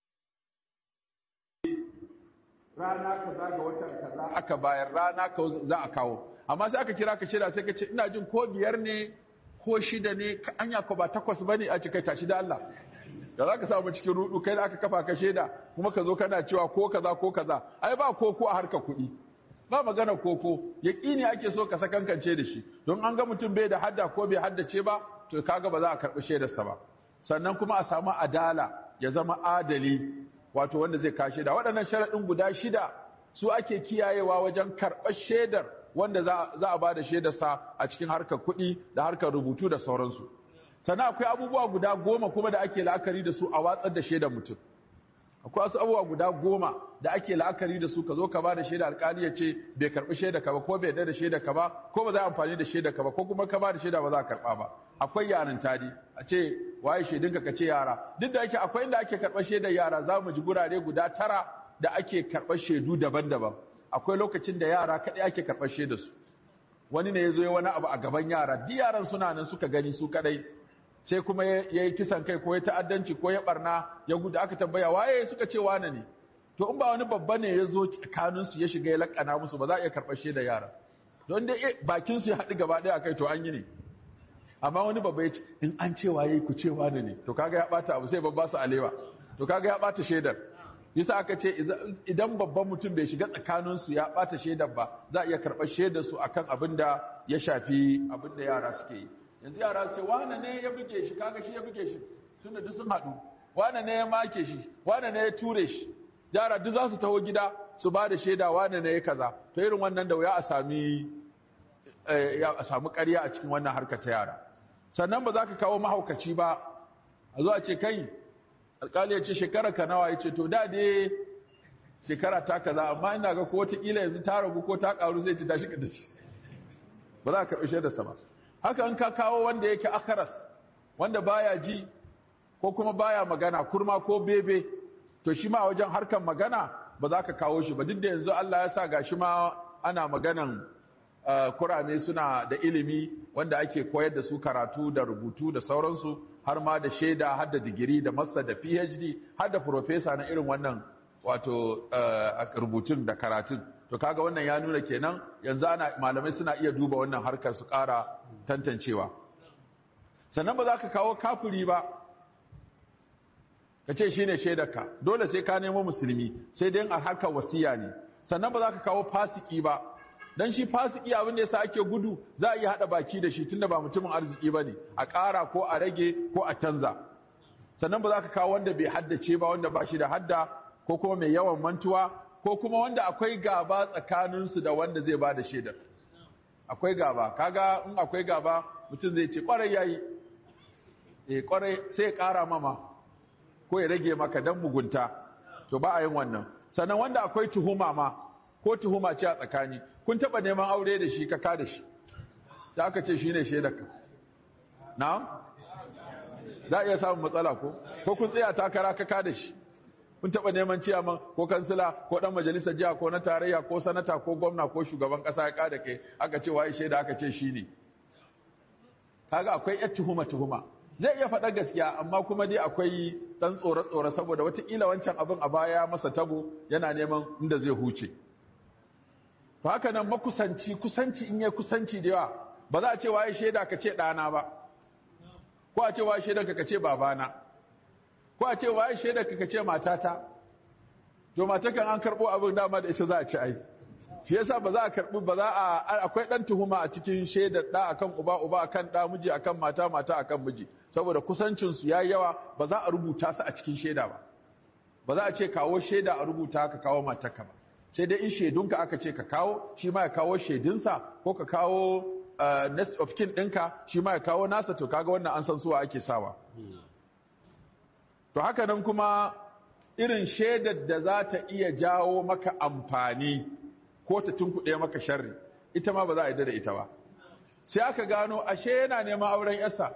rana kaza ga watan kaza aka bayar, rana ka za a kawo, amma sai aka kira ka shaida sai ka ce ina jin ko biyar ne ko shida ne, anya ko ba takwas bane, a cikai tashi da Allah, da za ka samu cikin rudu kai da aka kafa ka shaida kuma ka zo kana cewa ko kaza ko kaza. Ai ba koko a harka kuɗi, ba magana koko, yaƙini ake so ka sakankance da shi, don an ga mutum bai da hadda ko bai haddace ba, to kaga ba za a karɓi shaidarsa ba. Sannan kuma a samu adala, ya zama adali, wato wanda zai kashe da waɗannan sharaɗin guda shida su ake kiyayewa wajen karɓar shaidar wanda za a ba da shaidarsa a cikin harkar kuɗi da harkar rubutu da sauransu. Sannan akwai abubuwa guda goma kuma da ake la'akari da su a watsar da shaidar mutum. Akwai wasu abubuwa guda goma da ake la'akari da su, ka zo ka ba da shaida, alƙali ya ce bai karɓi shaida ka ba, ko bai yarda da shaida ka ba, ko ba za a amfani da shaida ka ba, ko kuma ka ba da shaida ba za a karɓa ba. Akwai yaran tadi, a ce waye shaidinka ka ce yara. Duk da yake akwai inda ake karɓar shaidar yara, za mu ji gurare guda tara da ake karɓar shaidu daban-daban. Akwai lokacin da yara kaɗai ake karɓar shaidar su. Wani ne ya zo ya wani abu a gaban yara, duk yaran suna nan suka gani su kaɗai. Sai kuma ya yi kisan kai ko ya ta'addanci ko ya barna ya gudu, aka tambaya waye, suka ce wane ne. To in ba wani babba ne ya zo tsakaninsu ya shiga ya lakana musu, ba za a iya karɓar shaidar yara. Don dai bakinsu ya haɗu gaba ɗaya akai, to an yi ne. Amma wani babba ya ce in an ce waye ku ce wane ne, to kaga ya ɓata abu, sai babba su alewa, to kaga ya ɓata shaidar. Yasa aka ce idan babban mutum bai shiga tsakaninsu ya ɓata shaidar ba, za a iya karɓar shaidar su akan abin da ya shafi abin da yara suke yi. Yanzu yara su ce wane ne ya buge shi, kaga shi ya buge shi, tunda duk sun haɗu. Wane ne ya make shi, wane ne ya ture shi. Yara duk za su taho gida su ba da shaida wane ne ya kaza. To irin wannan da wuya a sami a samu ƙarya a cikin wannan harkar ta yara. Sannan ba za ka kawo mahaukaci ba, a zo a ce kai alƙali ya ce shekara ka nawa, ya ce to da dai shekara ta kaza, amma ina ga ko wataƙila yanzu ta ragu ko ta ƙaru, zai ci tashi ka tafi, ba za ka karɓi shaidarsa ba. Haka in ka kawo wanda yake akaras, wanda baya ji ko kuma baya magana, kurma ko bebe, to shi ma a wajen harkar magana ba za ka kawo shi ba. Duk da yanzu Allah ya sa gashi ma ana maganan kurame suna da ilimi wanda ake koyar da su karatu da rubutu da sauransu, har ma da shaida, har da digiri da master da PhD, har da professor na irin wannan wato rubutun da karatun. To kaga wannan ya nuna kenan yanzu ana malamai suna iya duba wannan harkar su ƙara tantancewa. Sannan ba za ka kawo kafiri ba ka ce shine shaidarka, dole sai ka nemo musulmi, sai dai a harkar wasiya ne. Sannan ba za ka kawo fasiki ba, dan shi fasiki abin da yasa ake gudu, za a iya hada baki da shi tunda ba mutumin arziki bane, a ƙara ko a rage ko a canza. Sannan ba za ka kawo wanda bai haddace ba, wanda ba shi da hadda, ko kuma mai yawan mantuwa, ko kuma wanda akwai gaba tsakaninsu da wanda zai ba da shaidar. Akwai gaba, kaga in akwai gaba mutum zai ce kwarai yayi, eh kwarai, sai ya ƙara mama ko ya rage maka dan mugunta, to ba a yin wannan. Sannan wanda akwai tuhuma ma, ko tuhuma ce a tsakani, kun taɓa neman aure da shi ka ka da shi, da aka ce shine shaidarka, na'am, za a iya samun matsala ko ko kun tsaya takara ka ka da shi, kun taɓa neman ciyaman ko kansila ko ɗan majalisar jiha ko na tarayya ko sanata ko gwamna ko shugaban ƙasa ya kada kai aka ce waye shaida aka ce shi ne kaga akwai yar tuhuma tuhuma zai iya faɗa gaskiya amma kuma dai akwai ɗan tsore tsore saboda watakila wancan abin a baya masa tabo yana neman inda zai huce to haka nan makusanci kusanci in yayi kusanci da yawa ba za a ce waye shaida ka ce ɗana ba ko a ce waye shaida ka ce babana ko a ce waye shaida ka ce matata to matakan an karɓo abin dama da ita za a ci ai shi yasa ba za a karɓi ba za a akwai ɗan tuhuma a cikin shaidar ɗa akan uba uba akan ɗa miji akan mata mata akan miji saboda kusancin su yayi yawa ba za a rubuta su a cikin shaida ba ba za a ce kawo shaida a rubuta ka kawo matarka ba sai dai in shaidunka aka ce ka kawo shi ma ya kawo shaidunsa ko ka kawo next of kin ɗinka shi ma ya kawo nasa to kaga wannan an san suwa ake sawa to haka nan kuma irin shaidar da za ta iya jawo maka amfani ko ta tunkuɗe maka sharri ita ma ba za a yi da ita ba sai aka gano ashe yana neman auren yarsa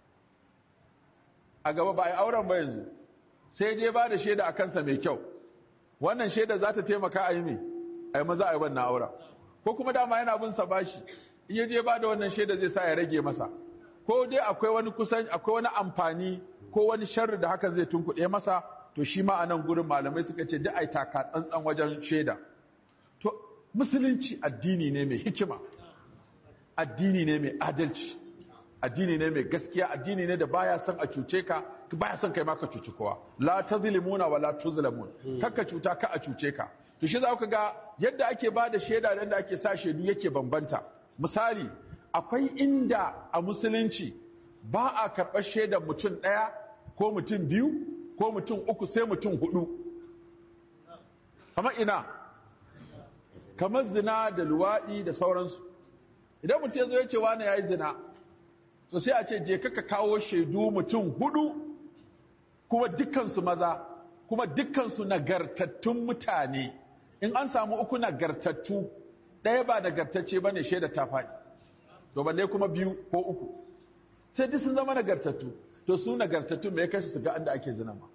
a gaba ba a yi auren ba yanzu sai je ba da shaida a kansa mai kyau wannan shaida za ta taimaka a yi mai a yi maza a yi wannan auren ko kuma dama yana bin sa bashi in ya je ba da wannan shaida zai sa ya rage masa ko dai akwai wani kusan akwai wani amfani ko wani sharri da hakan zai tunkuɗe masa to shi ma a nan gurin malamai suka ce duk ai taka tsantsan wajen shaida to musulunci addini ne mai hikima addini ne mai adalci addini ne mai gaskiya addini ne da baya son a cuce ka baya son kai ma ka cuci kowa la tazlimuna wala tuzlamun kakka cuta ka a cuce ka to shi za ku ga yadda ake bada shaida da yadda ake sa shaidu yake bambanta misali akwai inda a musulunci ba a karɓar shaidar mutum ɗaya ko mutum biyu ko mutum uku sai mutum hudu kamar ina kamar zina da luwaɗi da sauransu idan mutum ya zo ya ce wani ya yi zina so sai a ce je ka kawo shaidu mutum hudu kuma dukkansu maza kuma dukkansu nagartattun mutane in an samu uku nagartattu ɗaya ba nagartacce ba ne shaida ta faɗi to balle kuma biyu ko uku sai duk sun zama nagartattu to su nagartattu me ya kashi su ga inda ake zina ma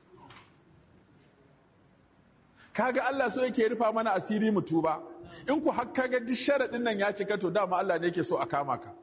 kaga Allah so yake rufa mana asiri mu tuba in ku har kaga duk sharadin nan ya cika to dama Allah ne yake so a kama ka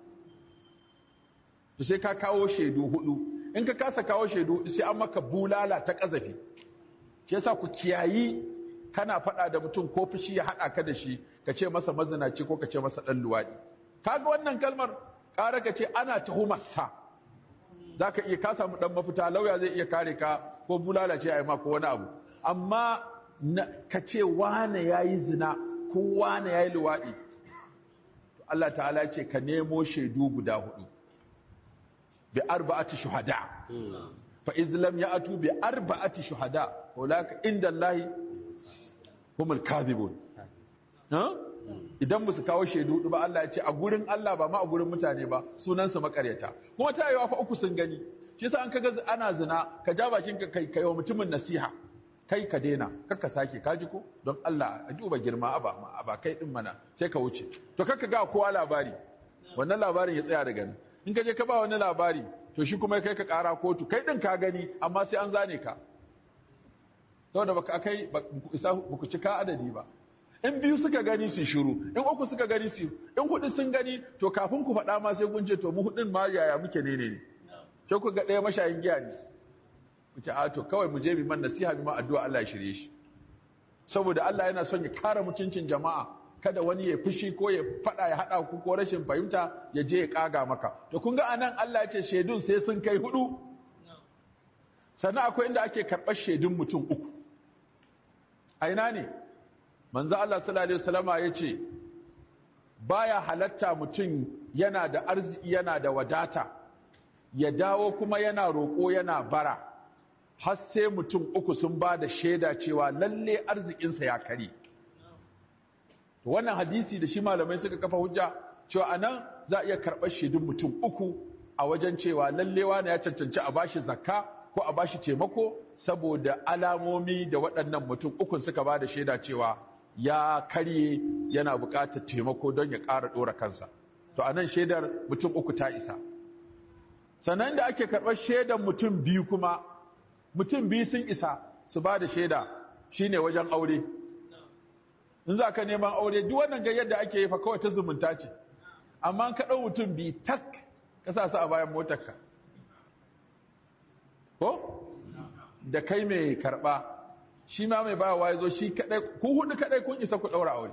to sai ka kawo shaidu hudu in ka kasa kawo shaidu hudu sai an maka bulala ta kazafi shi yasa ku kiyayi kana faɗa da mutum ko fushi ya haɗa ka da shi ka ce masa mazinaci ko ka ce masa ɗan luwaɗi kaga wannan kalmar ƙara ka ce ana tuhumarsa za ka iya ka samu ɗan mafita lauya zai iya kare ka ko bulala ce a yi ma ko wani abu amma ka ce wane ya yi zina ko wane ya yi luwaɗi Allah ta'ala ce ka nemo shaidu guda hudu bi arba'ati shuhada fa izlam ya'tu bi arba'ati shuhada ulaka inda Allah humul kadhibun ha idan musu kawo shaidu hudu ba Allah ya ce a gurin Allah ba ma a gurin mutane ba sunan su makaryata kuma ta yiwa fa uku sun gani shi yasa an kaga ana zina ka ja bakin ka kai kai wa mutumin nasiha kai ka daina kakka sake ka ji ko don Allah a duba girma aba ma aba kai din mana sai ka wuce to kakka ga kowa labari wannan labarin ya tsaya daga nan in ka je ka ba wani labari to shi kuma kai ka kara kotu kai din ka gani amma sai an zane ka saboda baka kai isa ku cika adadi ba in biyu suka gani su shiru in uku suka gani su in hudu sun gani to kafin ku faɗa ma sai kun ce to mu hudun ma yaya muke ne ne sai ku ga ɗaya mashayin giya ne ku ce a to kawai mu je bi man nasiha bi ma addu'a Allah ya shirye shi saboda Allah yana son ya kare mutuncin jama'a kada wani ya fushi ko ya faɗa ya haɗa ku ko rashin fahimta ya je ya kaga maka to kun ga anan Allah ya ce shaidun sai sun kai hudu sannan akwai inda ake karɓar shaidun mutum uku a ina ne manzo Allah sallallahu alaihi wasallama yace baya halatta mutum yana da arziki yana da wadata ya dawo kuma yana roƙo yana bara har sai mutum uku sun ba da shaida cewa lalle arzikinsa ya kare wannan hadisi da shi malamai suka kafa hujja cewa anan za a iya karɓar shaidun mutum uku a wajen cewa lalle wani ya cancanci a bashi zakka ko a bashi taimako saboda alamomi da waɗannan mutum ukun suka ba da shaida cewa ya karye yana buƙatar taimako don ya ƙara ɗora kansa to anan shaidar mutum uku ta isa sannan da ake karɓar shaidar mutum biyu kuma mutum biyu sun isa su ba da shaida shine wajen aure. In za ka neman aure duk wannan ga yadda ake yi fa kawai ta zumunta ce, amma ka ɗau mutum bi tak ka sa su a bayan motarka ko da kai mai karɓa shi ma mai bayawa ya zo shi kaɗai, ku hudu kaɗai kun isa ku ɗaura aure,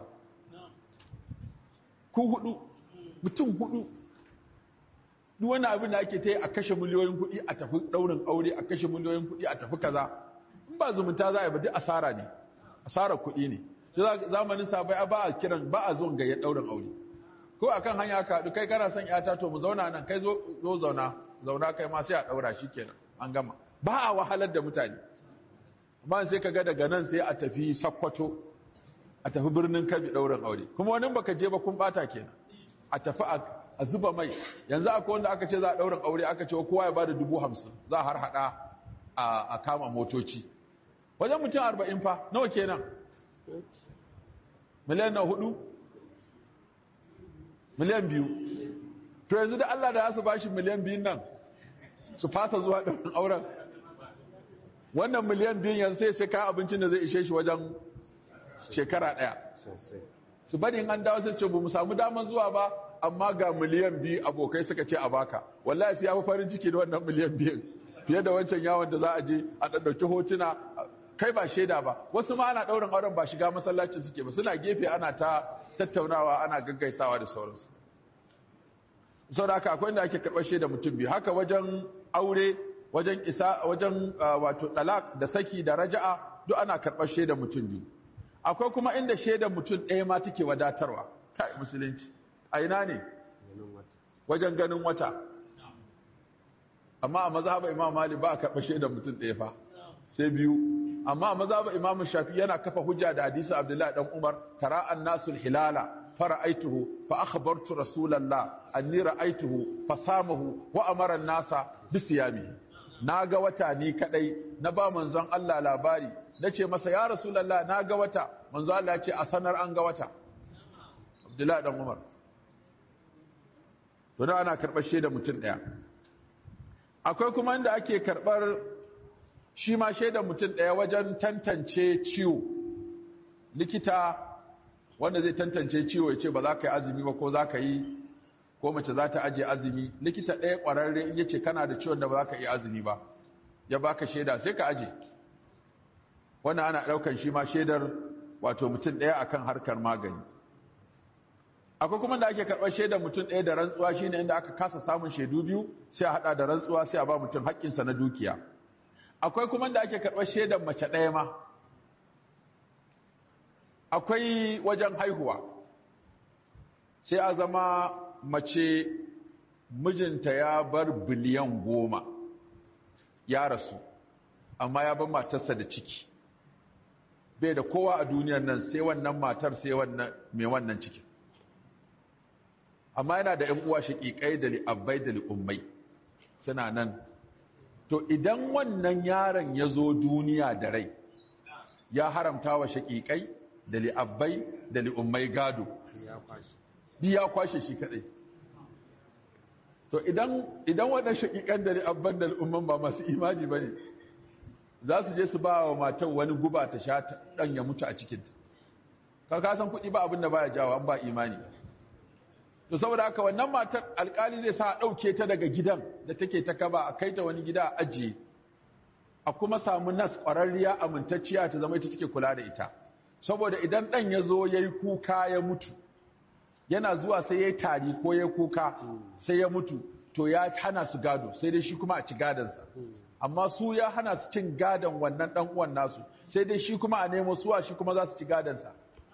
ku hudu mutum hudu. Duk wani abin da ake ta yi a kashe miliyoyin kuɗi a tafi ɗaurin aure, a kashe miliyoyin kuɗi a tafi kaza, in ba zumunta za a yi ba duk asara ne, asarar kuɗi ne. Zamanin sabai ba a kiran ba a zuwan gayyar ɗaurin aure, ko akan hanya ka haɗu kai kana son yata to mu zauna nan, kai zo zo zauna zauna kai ma sai a ɗaura shi kenan an gama. Ba a wahalar da mutane, amma sai ka ga daga nan sai a tafi Sakkwato, a tafi birnin Kabi ɗaurin aure, kuma wani baka je ba kun ɓata kenan, a tafi a zuba mai. Yanzu akwai wanda aka ce za a ɗaurin aure aka ce kowa ya bada dubu hamsin za a har haɗa a kama motoci wajen mutum arba'in fa, nawa kenan? Miliyan na hudu? Miliyan biyu. To yanzu da Allah da ya su bashi miliyan biyun nan su fasa zuwa ɗaurin auren, wannan miliyan biyun yanzu sai sai kayan abincin da zai ishe shi wajen shekara ɗaya. Su bari in an dawo sai ce ba mu samu daman zuwa ba, amma ga miliyan biyu abokai suka ce a baka. Wallahi sai ya fi farin ciki da wannan miliyan biyun fiye da wancan yawon da za a je a ɗaɗɗauki hotuna, kai ba shaida ba. Wasu ma ana ɗaurin auren ba shiga masallacin suke ba, suna gefe ana ta tattaunawa ana gaggaisawa da sauransu. Sau da haka akwai inda ake karɓar shaida mutum biyu. Haka wajen aure, wajen isa, wajen wato ɗalak da saki da raja'a duk ana karɓar shaida mutum biyu. Akwai kuma inda shaidar mutum ɗaya ma take wadatarwa. Kai musulunci a ina ne? Wajen ganin wata. Amma a mazhabar Imam Malik ba a karɓar shaidar mutum ɗaya fa, sai biyu. Amma a mazhabar Imam Shafi yana kafa hujja da hadisi Abdullahi dan Umar, tara annasul hilala fara'aituhu fa akhbartu Rasulullah anni ra'aituhu fa samahu wa amara an-nasa bi siyamihi. Naga wata ni kadai, na ba manzon Allah labari, nace masa ya Rasulullah naga wata, manzon Allah ya ce a sanar an ga wata. Abdullahi dan Umar. To ana karɓar shaidar mutum ɗaya. Akwai kuma inda ake karɓar shi ma shaidar mutum ɗaya wajen tantance ciwo. Likita wanda zai tantance ciwo ya ce ba za ka yi azumi ba ko za ka yi, ko mace za ta ajiye azumi. Likita ɗaya ƙwararre in ya ce kana da ciwon da ba za ka yi azumi ba, ya baka shaida sai ka aje. Wannan ana ɗaukar shi ma shaidar wato mutum ɗaya akan harkar magani. Akwai kuma da ake karɓar shaidar mutum ɗaya da rantsuwa, shine inda aka kasa samun shaidu biyu sai a haɗa da rantsuwa sai a ba mutum haƙƙinsa na dukiya. Akwai kuma da ake karɓar shaidar mace ɗaya ma. Akwai wajen haihuwa, sai a zama mace mijinta ya bar biliyan goma ya rasu, amma ya bar matarsa da ciki, bai da kowa a duniyar nan sai wannan matar sai wannan mai wannan cikin, amma yana da ‘yan uwa shaƙiƙai da li'abbai da li'ummai suna nan. To idan wannan yaron ya zo duniya da rai, ya haramta wa shaƙiƙai da li'abbai da li'ummai gado, di ya kwashe shi kaɗai. To idan idan wannan shaƙiƙan da li'abban da li'umman ba masu imani ba ne, za su je su ba wa matan wani guba ta sha ɗan ya mutu a cikinta. Ka san kuɗi ba abin da ba ya jawo an ba imani. To saboda haka wannan matar alƙali zai sa a ɗauke ta daga gidan da take ta kaba, a kai ta wani gida a ajiye, a kuma samu nas ƙwararriya amintacciya ta zama ita take kula da ita. Saboda idan ɗan ya zo ya yi kuka ya mutu, yana zuwa sai ya yi tari ko ya yi kuka sai ya mutu, to ya hana su gado, sai dai shi kuma a ci gadonsa. Amma su ya hana su cin gadon wannan ɗan uwan nasu, sai dai shi kuma a nemo suwa shi kuma za su ci gadonsa.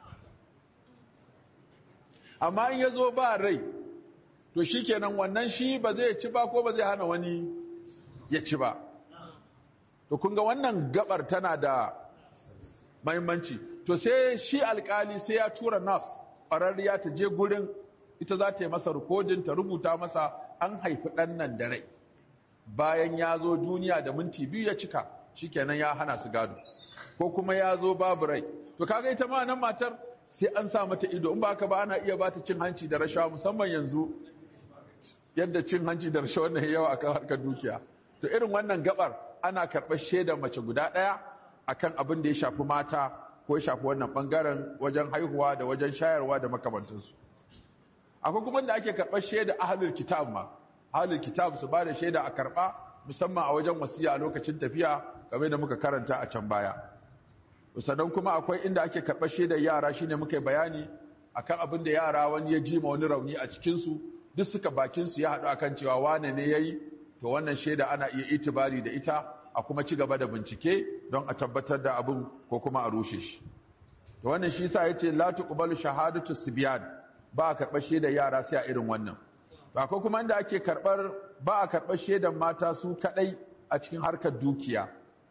Amma in ya zo ba rai, to shi kenan wannan shi ba zai ci ba ko ba zai hana wani ya ci ba. To kun ga wannan gabar tana da mahimmanci. To sai shi alkali sai ya tura nas ƙwararriya ta je gurin, ita za ta yi masa rikodin, ta rubuta masa an haifi ɗan nan da rai. Bayan ya zo duniya da minti biyu ya cika, shi kenan ya hana su gado. Ko kuma ya zo babu rai. To kaga ita ma nan matar sai an sa mata ido, in ba haka ba ana iya ba ta cin hanci da rashawa, musamman yanzu yadda cin hanci da rashawa wannan yawa akan harkar dukiya. To irin wannan gabar ana karɓar shaidar mace guda ɗaya akan abin da ya shafi mata ko ya shafi wannan bangaren wajen haihuwa da wajen shayarwa da makamantansu. Akwai kuma da ake karɓar shaida ahlul kitab ma, ahlul kitab su ba da shaida a karɓa musamman a wajen wasiya a lokacin tafiya game da muka karanta a can baya. Sannan kuma akwai inda ake karɓar shaidar yara shine muka yi bayani akan abin da yara wani ya ji ma wani rauni a cikinsu duk suka bakinsu ya haɗu akan cewa wane ne ya yi, to wannan shaida ana iya itibari da ita a kuma ci gaba da bincike don a tabbatar da abin ko kuma a rushe shi. To wannan shi sa yace la tuqbalu shahadatu sibyan, ba a karɓar shaidar yara sai a irin wannan. Ba ko kuma inda ake karɓar ba a karɓar shaidar mata su kadai a cikin harkar dukiya.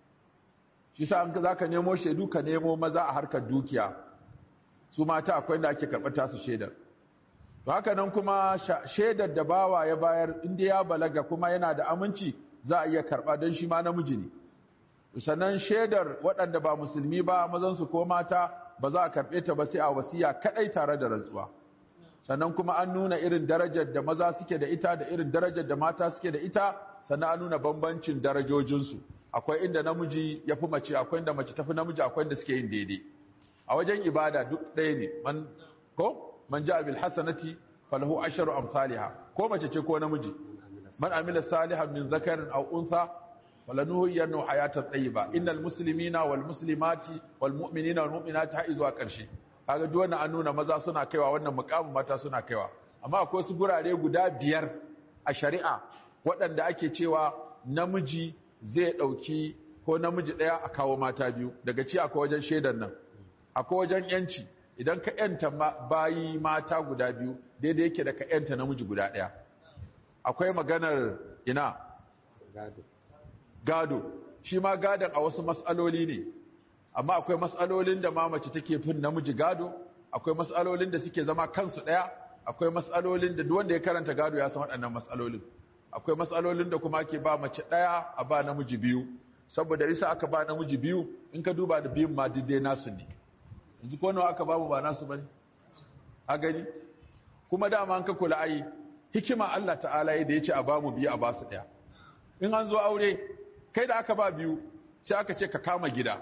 Shi sa an zaka nemo shaidu ka nemo maza a harkar dukiya. Su mata akwai inda ake karɓar tasu shaidar. To haka nan kuma shaidar da bawa ya bayar inda ya balaga kuma yana da aminci za a iya karɓa don shi ma namiji ne. Sannan shaidar waɗanda ba musulmi ba mazansu ko mata ba za a karɓe ta ba sai a wasiya kaɗai tare da rantsuwa. Sannan kuma an nuna irin darajar da maza suke da ita da irin darajar da mata suke da ita, sannan an nuna bambancin darajojinsu. Akwai inda namiji ya fi mace, akwai inda mace ta fi namiji, akwai inda suke yin daidai. A wajen ibada duk ɗaya ne. Man ko man ja'a bil hasanati falahu asharu amsalha, ko mace ce ko namiji. Man amila salihan min zakarin aw untha falanuhyiyannahu hayatan tayyiba innal muslimina wal muslimati wal mu'minina wal mu'minati har zuwa ƙarshe. Kaga duk wannan an nuna maza suna kaiwa wannan muƙamin, mata suna kaiwa. Amma akwai wasu gurare guda biyar a shari'a waɗanda ake cewa namiji zai ɗauki ko namiji ɗaya a kawo mata biyu. Daga ci akwai wajen shaidan nan, akwai wajen yanci. Idan ka yanta bayi mata guda biyu daidai yake da ka yanta namiji guda ɗaya. Akwai maganar ina gado, gado. Shi ma gadon a wasu matsaloli ne, amma akwai matsalolin da ma mace take fin namiji gado, akwai matsalolin da suke zama kansu ɗaya, akwai matsalolin da duk wanda ya karanta gado ya san waɗannan matsalolin. Akwai matsalolin da kuma ake ba mace ɗaya a ba namiji biyu, saboda isa aka ba namiji biyu in ka duba da biyun ma dai nasu ne. Yanzu ko nawa aka babu ba nasu bane? A gani? Kuma dama an ka kula ai hikima Allah ta'ala da ya ce a bamu biyu a basu ɗaya. In an zo aure kai da aka ba biyu sai aka ce ka kama gida,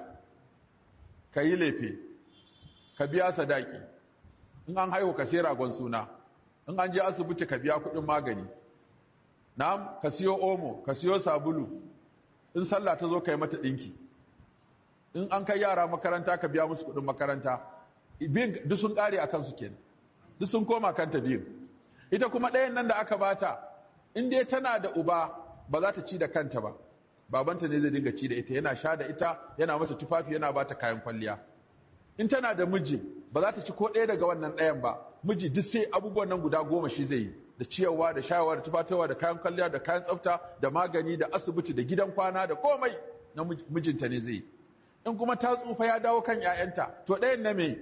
ka yi lefe, ka biya sadaki, in an haihu ka sai ragon suna, in an je asibiti ka biya kuɗin magani, na'am ka siyo omo, ka siyo sabulu, in sallah ta zo ka yi mata ɗinki, in an kai yara makaranta ka biya musu kuɗin makaranta, biyun duk sun ƙare a kansu kenan, duk sun koma kanta biyun. Ita kuma ɗayan nan da aka bata, in dai tana da uba ba za ta ci da kanta ba, babanta ne zai dinga ci da ita, yana sha da ita, yana mata tufafi, yana bata kayan kwalliya. In tana da miji ba za ta ci ko ɗaya daga wannan ɗayan ba, miji duk sai abubuwan nan guda goma shi zai yi, da ciyarwa da shayarwa da tufatarwa da kayan kwalliya da kayan tsafta da magani da asibiti da gidan kwana da komai na mijinta ne zai yi. In kuma ta tsufa ya dawo kan 'ya'yanta, to ɗayan na me?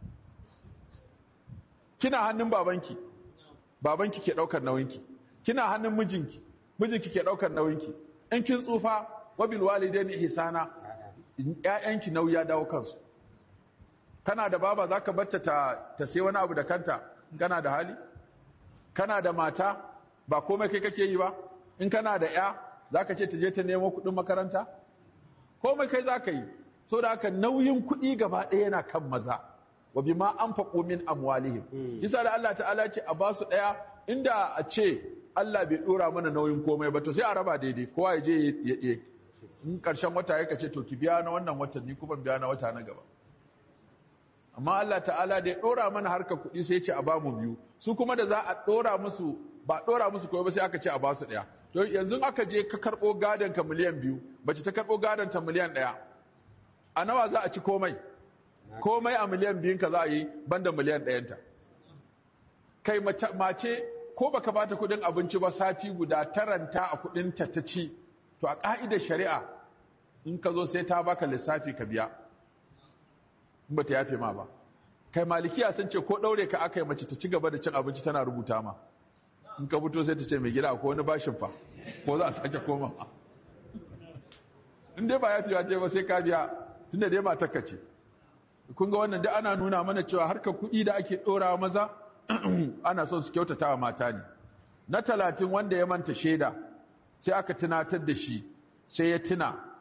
Kina hannun babanki, babanki ke ɗaukar nauyinki. Kina hannun mijinki, mijinki ke ɗaukar nauyinki. In kin tsufa, wabil walidaini ihsana, ƴaƴanki nauyi ya dawo kansu. Kana da baba zaka barta ta ta sai wani abu da kanta, kana da hali? Kana da mata, ba komai kai kake yi ba? In kana da ƴa, zaka ce ta je ta nemo kuɗin makaranta? Komai kai zaka yi. Saboda haka nauyin kuɗi gaba ɗaya yana kan maza. Wa bima anfaqu min amwalihim. Yasa da Allah ta'ala ce a basu ɗaya, inda a ce Allah bai dora mana nauyin komai ba to sai a raba daidai, kowa ya je ya in karshen wata ya kace to ki biya na wannan watan ni kuma biya na wata na gaba. Amma Allah ta'ala da ya dora mana harkar kuɗi sai ya ce a ba mu biyu, su kuma da za a dora musu ba dora musu komai ba sai aka ce a ba su ɗaya. To yanzu aka je ka karɓo gadon ka miliyan biyu, bace ta karɓo gadon ta miliyan ɗaya, a nawa za a ci komai? Komai a miliyan biyun ka za a yi banda miliyan ɗayanta. Kai mace ko baka bata kudin abinci ba sati guda taranta a kudin ta ta ci, to a ka'idar shari'a in ka zo sai ta baka lissafi ka biya, in ba ta yafe ma ba. Kai malikiya sun ce ko daure ka aka yi mace ta ci gaba da cin abinci tana rubuta ma, in ka fito sai ta ce mai gida ko wani bashin fa ko za a sake koma. In dai ba ya fiye ba sai ka biya, tunda dai matarka ce. Kun ga wannan da ana nuna mana cewa harkar kuɗi da ake ɗora maza ana son su kyautata wa mata ne. Na talatin wanda ya manta shaida sai aka tunatar da shi sai ya tuna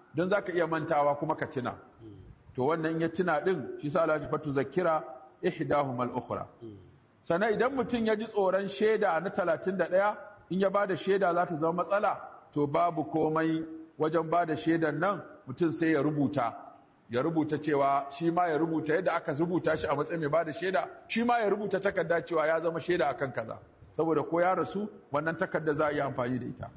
don zaka iya mantawa kuma ka tuna to wannan ya tuna din shi sa Allah ya fatu zakira ihdahum al-ukhra sannan idan mutum ya ji tsoron shaida na talatin da ɗaya in ya bada shaida za ta zama matsala to babu komai wajen bada shaidan nan mutum sai ya rubuta ya rubuta cewa shi ma ya rubuta yadda aka rubuta shi a matsayin mai bada shaida shi ma ya rubuta takarda cewa ya zama shaida akan kaza saboda ko ya rasu wannan takarda za a yi amfani da ita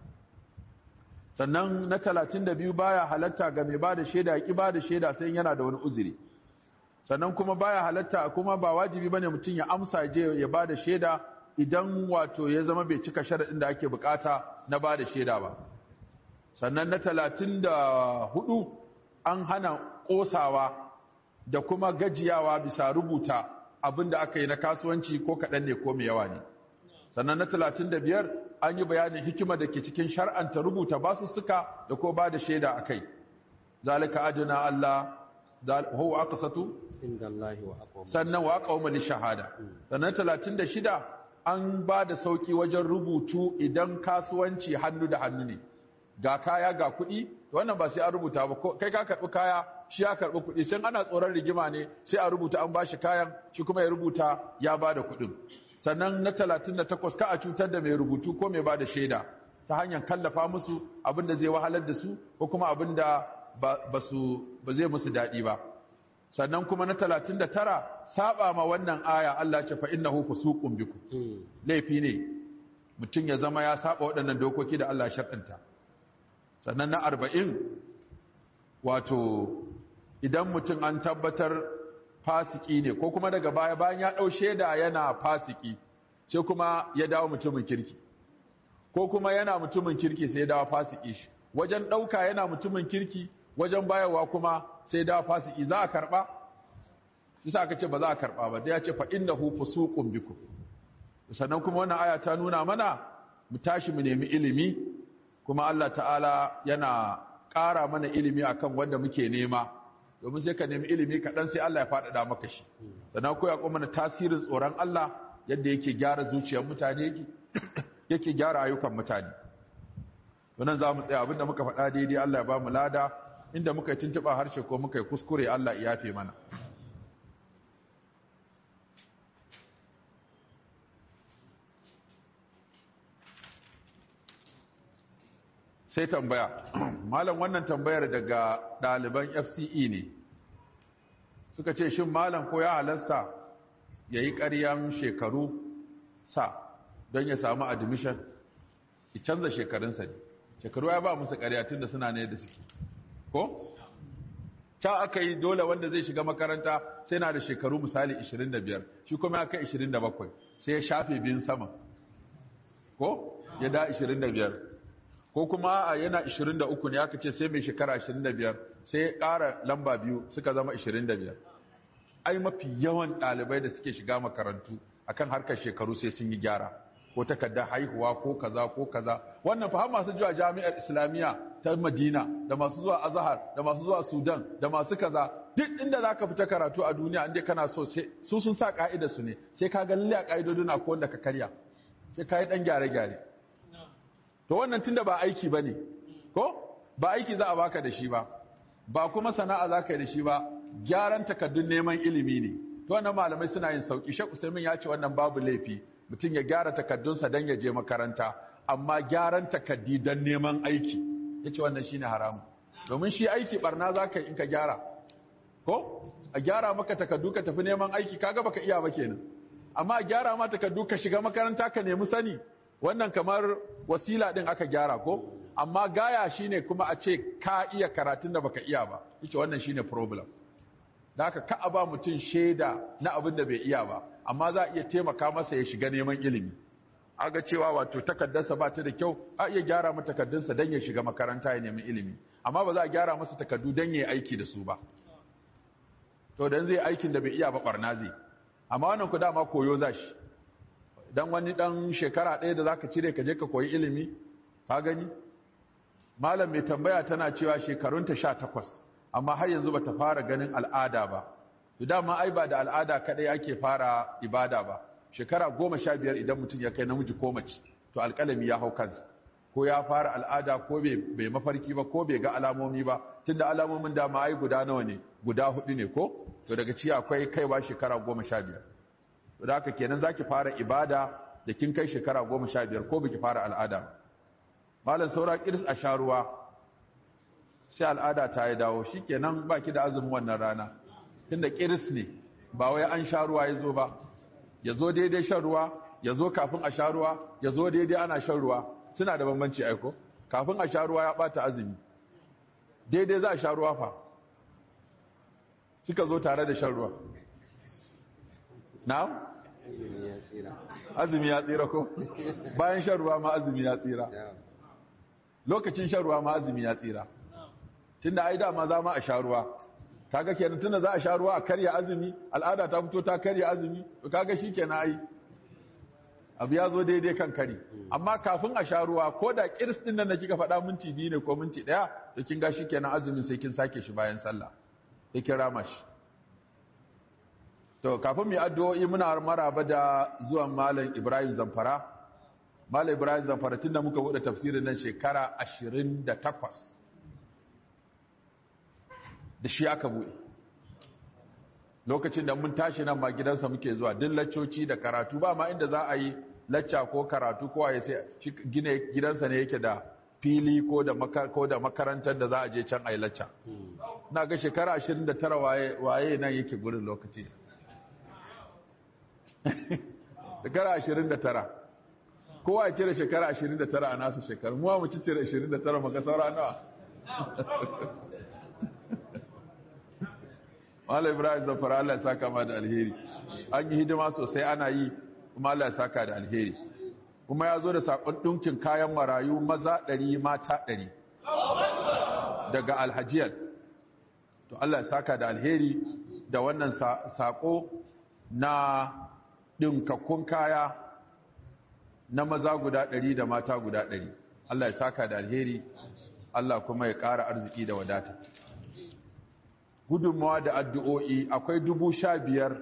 sannan na talatin da biyu baya halatta ga mai bada shaida ya ki bada shaida sai yana da wani uzuri sannan kuma baya halatta kuma ba wajibi bane mutum ya amsa je ya bada shaida idan wato ya zama bai cika sharadin da ake bukata na bada shaida ba sannan na talatin da hudu an hana kosawa da kuma gajiyawa bisa rubuta abinda aka yi na kasuwanci ko kaɗan ne ko mai yawa ne sannan na talatin da biyar an yi bayanin hikima da ke cikin shar'anta rubuta basussuka da ko ba da shaida a kai zalika adina Allah huwa aqsatu sannan wa aqawma shahada sannan talatin da shida an ba da sauki wajen rubutu idan kasuwanci hannu da hannu ne ga kaya ga kuɗi wannan ba sai an rubuta ba kai ka karɓi kaya shi ya karɓi kuɗi sai ana tsoron rigima ne sai a rubuta an bashi kayan shi kuma ya rubuta ya ba da kuɗin sannan na talatin da takwas ka a cutar da mai rubutu ko mai ba da shaida ta hanyar kallafa musu abin da zai wahalar da su ko kuma abin da ba zai musu daɗi ba sannan kuma na talatin da tara saba ma wannan aya Allah ce fa innahu fusuqun bikum laifi ne mutum ya zama ya saba waɗannan dokoki da Allah shar'anta sannan na arba'in wato idan mutum an tabbatar fasiki ne ko kuma daga baya bayan ya ɗau shaida yana fasiki sai kuma ya dawo mutumin kirki ko kuma yana mutumin kirki sai ya dawo fasiki shi wajen ɗauka yana mutumin kirki wajen bayarwa kuma sai dawo fasiki za a karɓa shi sa aka ce ba za a karɓa ba da ya ce fa innahu fusuqun bikum sannan kuma wannan aya ta nuna mana mu tashi mu nemi ilimi kuma Allah ta'ala yana ƙara mana ilimi akan wanda muke nema domin sai ka nemi ilimi kaɗan sai Allah ya faɗaɗa maka shi sannan ko ya kuma mana tasirin tsoron Allah yadda yake gyara zuciyar mutane yake yake gyara ayyukan mutane wannan za mu tsaya abinda muka faɗa daidai Allah ya ba mu lada inda muka yi tuntuɓa harshe ko muka yi kuskure Allah ya yafe mana sai tambaya malam wannan tambayar daga ɗaliban F C E ne suka ce shin malam ko ya halasta ya yi ƙaryan shekaru sa don ya samu admission ki canza shekarunsa ne shekaru ya ba musu ƙarya tun da suna ne da suke ko? ta aka yi dole wanda zai shiga makaranta sai na da shekaru misali ishirin da biyar shi kuma ya kai ishirin da bakwai sai ya shafe biyun sama ko? ya da ishirin da biyar ko kuma a yana ishirin da uku ne aka ce sai mai shekara ishirin da biyar sai ya ƙara lamba biyu suka zama ishirin da biyar ai mafi yawan ɗalibai da suke shiga makarantu akan harkar shekaru sai sun yi gyara ko takardar haihuwa ko kaza ko kaza wannan fa har masu zuwa jami'ar islamiyya ta madina da masu zuwa azhar da masu zuwa sudan da masu kaza duk inda zaka fita karatu a duniya inda kana so sai su sun sa ka'idar su ne sai ka ga lalle a ka'idodin akwai wanda ka karya sai ka yi dan gyare gyare to wannan tunda ba aiki bane ko ba aiki za a baka da shi ba ba kuma sana'a za ka yi da shi ba gyaran takardun neman ilimi ne to wannan malamai suna yin sauki Sheikh Usaimin ya ce wannan babu laifi mutum ya gyara takardunsa don ya je makaranta amma gyaran takardi don neman aiki ya ce wannan shine haramu domin shi aiki barna za ka yi in ka gyara ko a gyara maka takardu ka tafi neman aiki kaga baka iya ba kenan amma a gyara ma takardu ka shiga makaranta ka nemi sani wannan kamar wasila din aka gyara ko amma gaya shine kuma a ce ka iya karatun da baka iya ba yace wannan shine problem da haka ka ba mutum shaida na abin da bai iya ba amma za a iya taimaka masa ya shiga neman ilimi aga cewa wato takaddarsa ba ta da kyau a iya gyara masa takaddarsa don ya shiga makaranta ya nemi ilimi amma ba za a gyara masa takardu don ya yi aiki da su ba to dan zai aikin da bai iya ba barna zai amma wannan ku dama koyo za shi dan wani dan shekara ɗaya da zaka cire ka je ka koyi ilimi ka gani malam mai tambaya tana cewa shekarunta sha takwas amma har yanzu bata fara ganin al'ada ba to dama ai ba da al'ada kadai ake fara ibada ba shekara goma sha biyar idan mutum ya kai namiji ko mace to alƙalami ya hau kansa ko ya fara al'ada ko bai mafarki ba ko bai ga alamomi ba, tunda alamomin dama ai guda nawa ne, guda hudu ne ko, to daga ci akwai kaiwa shekara goma sha biyar. To da haka kenan zaki fara ibada da kin kai shekara goma sha biyar ko baki fara al'ada. Malam saura kirs a sha ruwa sai al'ada ta yi dawo, shikenan baki da azumin wannan rana, tunda kirs ne ba wai an sha ruwa ya zo ba, ya zo daidai shan ruwa, ya zo kafin a sha ruwa, ya zo daidai ana shan ruwa, suna da bambanci aiko. Kafin a sha ruwa ya bata azumi, daidai za a sha ruwa fa suka zo tare da shan ruwa. Na? Azumi ya tsira ko? Bayan shan ruwa ma azumi ya tsira, lokacin shan ruwa ma azumi ya tsira, tunda ai dama za ma a sha ruwa. Kaga kenan tunda za a sha ruwa a karya azumi, al'ada ta fito ta karya azumi, to kaga shikenan ai abu ya zo daidai kan kari. Amma kafin a sha ruwa ko da kirs din nan da kika faɗa minti biyu ne ko minti ɗaya, to kin ga shikenan azumin sai kin sake shi bayan sallah, sai kin rama shi. To kafin mu yi addu'o'i muna maraba da zuwan Malam Ibrahim Zamfara. Malam Ibrahim Zamfara tunda muka bude tafsirin nan shekara ashirin da takwas da shi aka bude. Lokacin da mun tashi nan ma gidansa muke zuwa, duk laccoci da karatu ba ma inda za a yi lacca ko karatu ko ya sai gine gidansa ne yake da fili ko da ko da makarantar da za a je can ayi lacca. Ina ga shekara ashirin da tara waye waye nan yake gurin lokaci. Shekara ashirin da tara. Kowa ya cire shekara ashirin da tara a nasu shekaru, muwa mu cire ashirin da tara maka saura nawa. Malam Ibrahim Zamfara Allah ya saka ma da alheri. An yi hidima sosai ana yi, kuma Allah ya saka da alheri. Kuma ya zo da sakon ɗinkin kayan marayu maza ɗari mata ɗari daga Alhajiyar. To Allah ya saka da alheri da wannan sako na ɗinkakkun kaya na maza guda ɗari da mata guda ɗari. Allah ya saka da alheri, Allah kuma ya ƙara arziki da wadata. Gudunmawa da addu'o'i akwai dubu sha biyar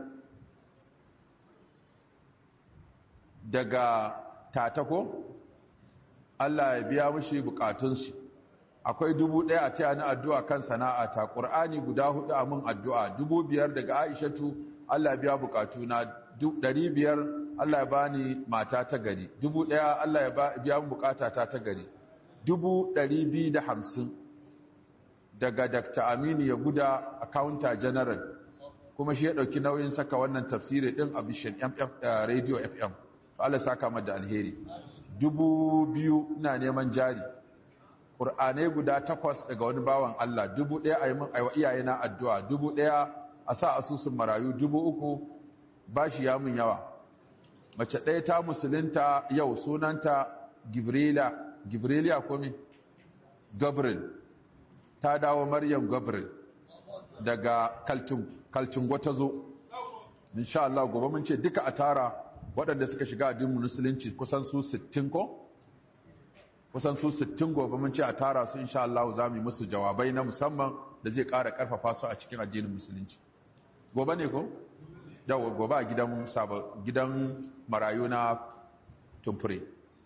daga tatako, Allah ya biya mushi bukatunsu. Akwai dubu ɗaya a taya na addu'a kan sana'a ta, ƙur'ani guda hudu a mun addu'a, dubu biyar daga Aishatu, Allah ya biya bukatuna, ɗari biyar Allah ya bani mata ta gari, dubu ɗaya Allah ya biya bukata ta ta gari, dubu ɗari biyu da hamsin daga Dakta Aminu ya guda Accountant General, kuma shi ya ɗauki nauyin saka wannan tafsiri ɗin a Bishan Radio F M. Allah saka mata alheri. Dubu biyu ina neman jari. Ƙur'anai guda takwas daga wani bawan Allah, dubu ɗaya a yi min aiwa iyayena addu'a, dubu ɗaya a sa asusun marayu, dubu uku ba shi ya mun yawa. Mace ɗaya ta musulunta yau, sunanta Gibrila, Gibriliya ko me? Gabriel. Ta dawo Maryam Gabriel daga Kaltungo ta zo. Insha Allah gobe mun ce duka a tara waɗanda suka shiga addinin musulunci kusan su sittin ko? Kusan su sittin gobe mun ce a tara su, insha Allah za mu yi musu jawabai na musamman da zai ƙara ƙarfafa su a cikin addinin musulunci. Gobe ne ko? Yawa gobe a gidan gidan marayu na Tumfure.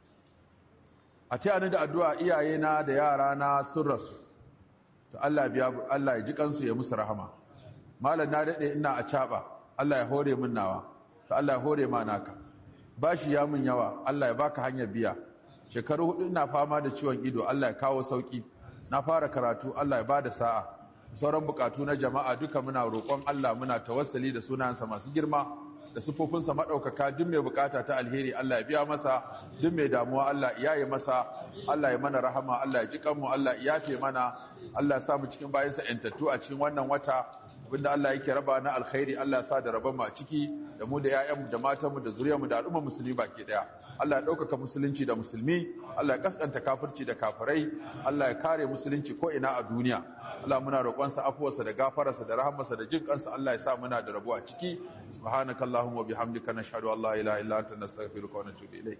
A tayani da addu'a iyayena da yara na sun rasu. To Allah biya Allah ya ji kansu ya musu rahama. Malam na dade ina a caba, Allah ya hore min nawa. To Allah ya hore ma naka. Bashi ya mun yawa, Allah ya baka hanyar biya. Shekaru hudu ina fama da ciwon ido, Allah ya kawo sauki. Na fara karatu, Allah ya bada sa'a. Sauran bukatu na jama'a duka muna roƙon Allah, muna tawassuli da sunayensa masu girma da sifofinsa madaukaka. Duk mai bukata ta alheri Allah ya biya masa, duk mai damuwa Allah ya yi masa. Allah ya mana rahama, Allah ya ji kanmu, Allah ya yafe mana. Allah ya sa mu cikin bayansa yantattu a cikin wannan wata, abinda Allah yake raba na alkhairi Allah ya sa da rabon mu a ciki, da mu da ƴaƴanmu da matanmu da zuriyarmu da al'ummar musulmi baki daya. Allah ya ɗaukaka musulunci da musulmi, Allah ya kaskanta kafirci da kafirai, Allah ya kare musulunci ko ina a duniya. Allah muna roƙonsa afuwarsa da gafararsa da rahamarsa da jin kansa, Allah ya sa muna da rabo a ciki. Subhanakallahumma wa bihamdika nashhadu an la ilaha illa anta nastaghfiruka wa natubu ilayk.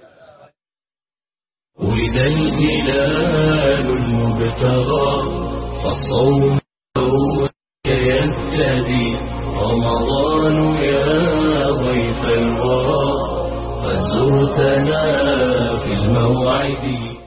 ولد الهلال المبتغى فالصوم يبتدي رمضان يا ضيف الورى قد زرتنا في الموعد